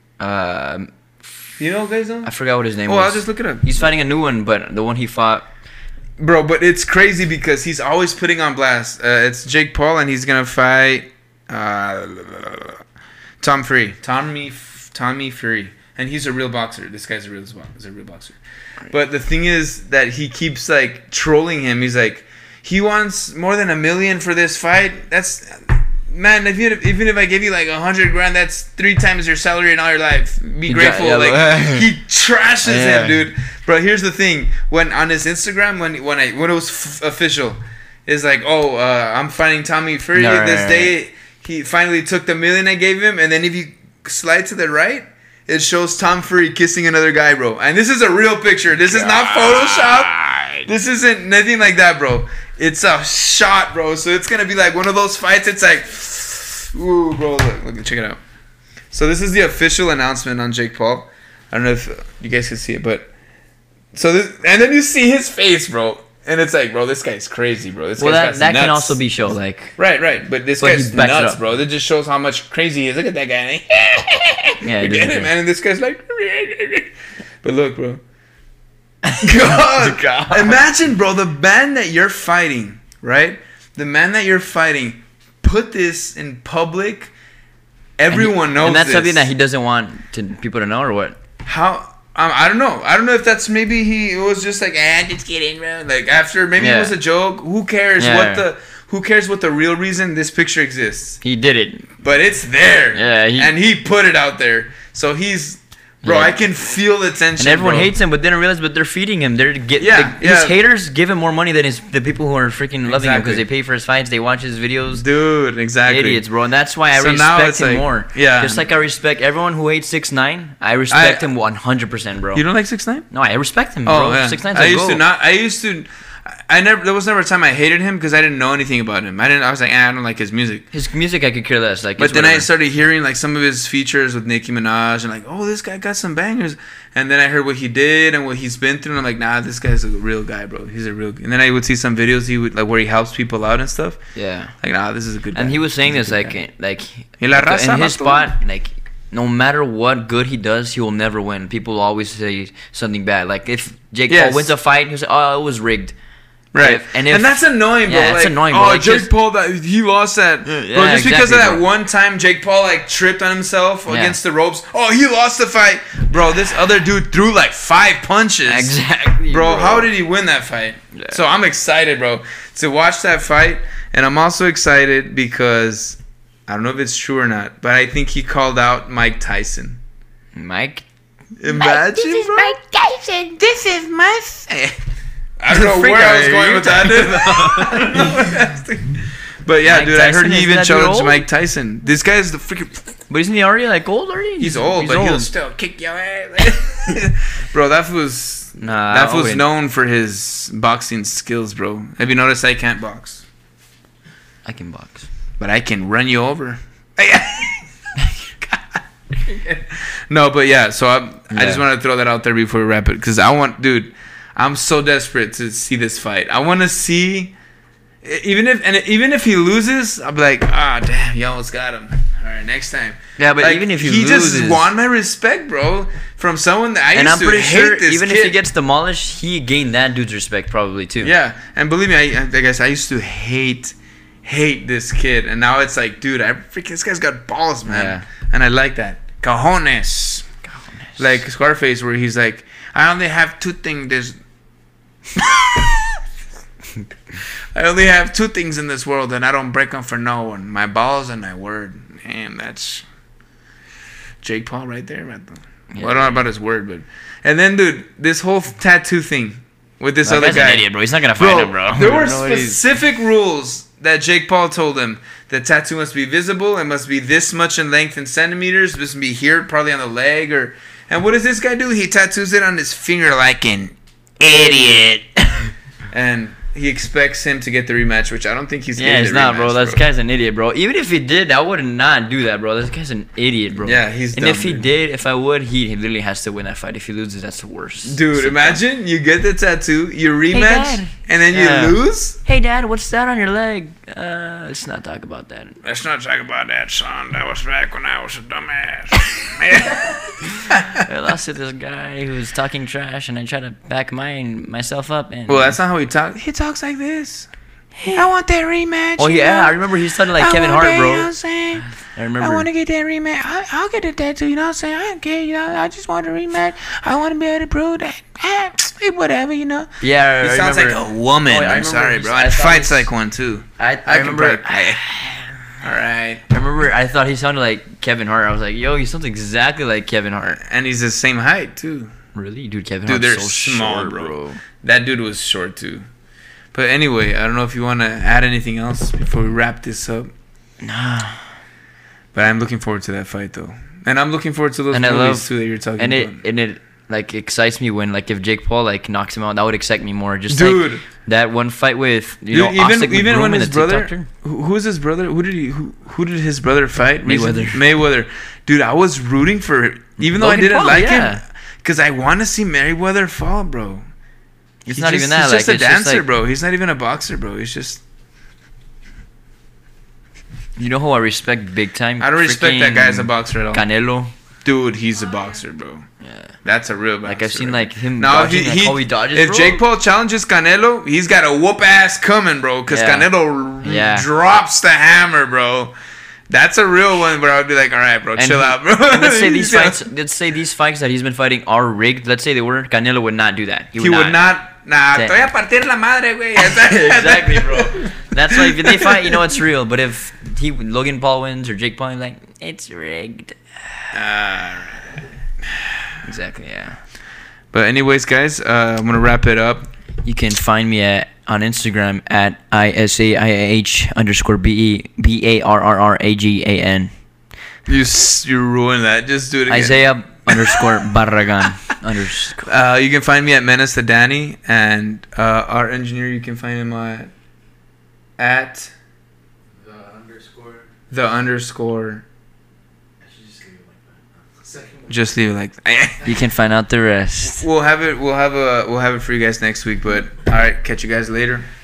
Um, You know, guys. Know? I forgot what his name Oh, was. I'll just look it up. He's fighting a new one, but the one he fought. Bro, but it's crazy because he's always putting on blast. Uh, it's Jake Paul, and he's gonna fight uh, Tom Fury. Tommy Tommy Fury, and he's a real boxer. This guy's a real is a real boxer. But the thing is that he keeps like trolling him. He's like, he wants more than a million for this fight. That's man. If you, even if I give you like a hundred grand, that's three times your salary in all your life. Be He grateful. got- yeah, like but- he trashes Yeah. him, dude. Bro, here's the thing. When on his Instagram, when when I when it was f- official, it's like, oh, uh, I'm fighting Tommy Fury No, right, this right, day. He finally took the million I gave him, and then if you slide to the right, it shows Tom Fury kissing another guy, bro. And this is a real picture. This is not Photoshop. This isn't nothing like that, bro. It's a shot, bro. So it's gonna be like one of those fights. It's like, ooh, bro. Look, look, check it out. So this is the official announcement on Jake Paul. I don't know if you guys can see it, but so this, and then you see his face, bro. And it's like, bro, this guy's crazy, bro. This Well, guy's that, that nuts. can also be show, like... Right, right. But this But he guy's backs it nuts, up. bro. That just shows how much crazy he is. Look at that guy. Yeah, You it get doesn't it, care. man? And this guy's like... But look, bro. God. God. Imagine, bro, the man that you're fighting, right? The man that you're fighting, put this in public. Everyone and he, knows And that's this. something that he doesn't want to, people to know, or what? How... Um, I don't know. I don't know if that's maybe he it was just like, ah, just kidding, bro. Like after maybe Yeah. it was a joke. Who cares Yeah. what the who cares what the real reason this picture exists? He did it. But it's there. Yeah, he- and he put it out there. So he's bro, Yeah. I can feel the tension. And everyone bro. hates him, but they don't realize, but they're feeding him. They're get Yeah, the, his yeah. haters give him more money than his the people who are freaking loving him Exactly. because they pay for his fights, they watch his videos. Dude, exactly. Idiots, bro, and that's why I So now respect it's him like- more. yeah. just like I respect everyone who hates six nine. I respect I- him one hundred percent, bro. You don't like six nine? No, I respect him, Oh bro. yeah. Six nine's I a used to goat. not I used to I never there was never a time I hated him because I didn't know anything about him. I didn't I was like, ah, I don't like his music. His music, I could care less. Like, But it's then I whatever. started hearing like some of his features with Nicki Minaj and like, oh, this guy got some bangers. And then I heard what he did and what he's been through. And I'm like, nah, this guy's a real guy, bro. He's a real. And then I would see some videos he would like where he helps people out and stuff. yeah. Like, nah, this is a good guy. And he was saying He's this a good like, guy. like, Y la like, raza, in his vato. spot, like, no matter what good he does, he will never win. People always say something bad. Like if Jake Yes. Paul wins a fight, he'll say, "Oh, it was rigged." Right, If- and, and if- that's annoying, bro. Yeah, it's like, annoying, bro. Oh, Like, Jake just- Paul, that he lost that, Yeah, bro. Just because of exactly, that bro. one time Jake Paul like tripped on himself Yeah. against the ropes. Oh, he lost the fight, bro. This other dude threw like five punches. Exactly, bro. bro. How did he win that fight? Yeah. So I'm excited, bro, to watch that fight, and I'm also excited because I don't know if it's true or not, but I think he called out Mike Tyson. Mike. Imagine, This is bro. Mike Tyson. This is my. Th- I don't know Freak where I out, was are going you with that, dude. I don't know what I was thinking. But yeah, Mike dude, I heard Tyson, he is even that dude challenged old? Mike Tyson. This guy's the freaking. But isn't he already like old already? He's old, but he'll still kick your ass. Bro, that was Nah, that I'll was win. known for his boxing skills, bro. Have you noticed I can't box, I can box. but I can run you over. No, but yeah. So I, I just Yeah. want to throw that out there before we wrap it, because I want, dude, I'm so desperate to see this fight. I want to see, even if and even if he loses, I'll be like, ah, damn, you almost got him. All right, next time. Yeah, but Like, even if he, he loses, just won my respect, bro, from someone that I and used I'm to pretty hate sure this even kid. if he gets demolished, he gained that dude's respect probably too. Yeah, and believe me, I, I guess I used to hate, hate this kid, and now it's like, dude, I freaking this guy's got balls, man, Yeah. and I like that. Cajones. Cojones. Like Scarface, where he's like, I only have two things. There's, I only have two things in this world, and I don't break them for no one: my balls and my word. And that's Jake Paul right there, right there. Yeah. Well, I don't know about his word, but and then, dude, this whole tattoo thing with this That other guy's guy. an idiot, bro. He's not gonna fight him, bro. There were No, he's- specific rules that Jake Paul told him. The tattoo must be visible. It must be this much in length in centimeters. It must be here, probably on the leg, or. And what does this guy do? He tattoos it on his finger like an idiot. And he expects him to get the rematch, which I don't think he's. Yeah, getting it's the not, rematch, bro. This guy's an idiot, bro. Even if he did, I would not do that, bro. This guy's an idiot, bro. Yeah, he's And dumb, if he dude. did, if I would, he, he literally has to win that fight. If he loses, that's the worst. Dude, So imagine you get the tattoo, you rematch, Dad. and then Yeah. you lose. Hey, Dad, what's that on your leg? Uh, let's not talk about that. Let's not talk about that, son. That was back when I was a dumbass. I lost to this guy who was talking trash, and I tried to back mine myself up. And Well, that's not how he talks. He talks like this. I want that rematch. Oh you yeah, know? I remember he sounded like I Kevin want Hart, that, You know what bro. I'm saying? I remember. I want to get that rematch. I, I'll get a tattoo. You know what I'm saying? I don't care. You know, I just want a rematch. I want to be able to prove that. Eh, whatever, you know. Yeah, He I sounds remember. like a woman. Oh, yeah, I I'm remember sorry, he- bro. I And thought fights he- like one too. I, I, I can remember. probably- I- All right. I remember. I thought he sounded like Kevin Hart. I was like, yo, he sounds exactly like Kevin Hart. And he's the same height too. Really, dude? Kevin Dude, Hart's they're so small, short, bro. That dude was short too. But anyway, I don't know if you want to add anything else before we wrap this up. Nah. But I'm looking forward to that fight though, and I'm looking forward to those And I movies love- too that you're talking And it about. and it like excites me when like if Jake Paul like knocks him out, that would excite me more. Just Dude. like that one fight with you Dude, know even Ostic even McBroom when and his the brother, TikToker. who, who's his brother? Who did he? Who, who did his brother fight? recently? Mayweather. Mayweather. Dude, I was rooting for, even though I Logan didn't Paul, like yeah. him, because I want to see Mayweather fall, bro. It's He not just- even that. He's like, just a it's just dancer, like, bro. He's not even a boxer, bro. He's just. You know who I respect big time? I don't respect that guy as a Freaking boxer at all. Canelo. Dude, he's a boxer, bro. Yeah. That's a real boxer. Like I've seen like him No, dodging, he, like he, how he dodges. if bro. Jake Paul challenges Canelo, he's got a whoop ass coming, bro. Because Yeah. Canelo Yeah. drops the hammer, bro. That's a real one where I would be like, all right, bro, And chill he- out, bro. and let's say these Yeah. fights. Let's say these fights that he's been fighting are rigged. Let's say they were. Canelo would not do that. He would not. Nah, Damn. te voy a partir la madre, güey. Exactly, bro. That's why if they fight, you know it's real. But if he Logan Paul wins or Jake Paul, you're like it's rigged. Alright. Exactly. Yeah. But anyways, guys, uh, I'm gonna wrap it up. You can find me at on Instagram at I S A I H underscore B E B A R R R A G A N. You s- you ruined that. Just do it again. Isaiah underscore Barragan underscore. Uh, you can find me at Menace the Danny, and uh, our engineer, you can find him at at The underscore. the underscore. I should just leave it like that. Second. Just leave it like that. You can find out the rest. We'll have it. We'll have a. We'll have it for you guys next week. But all right, catch you guys later.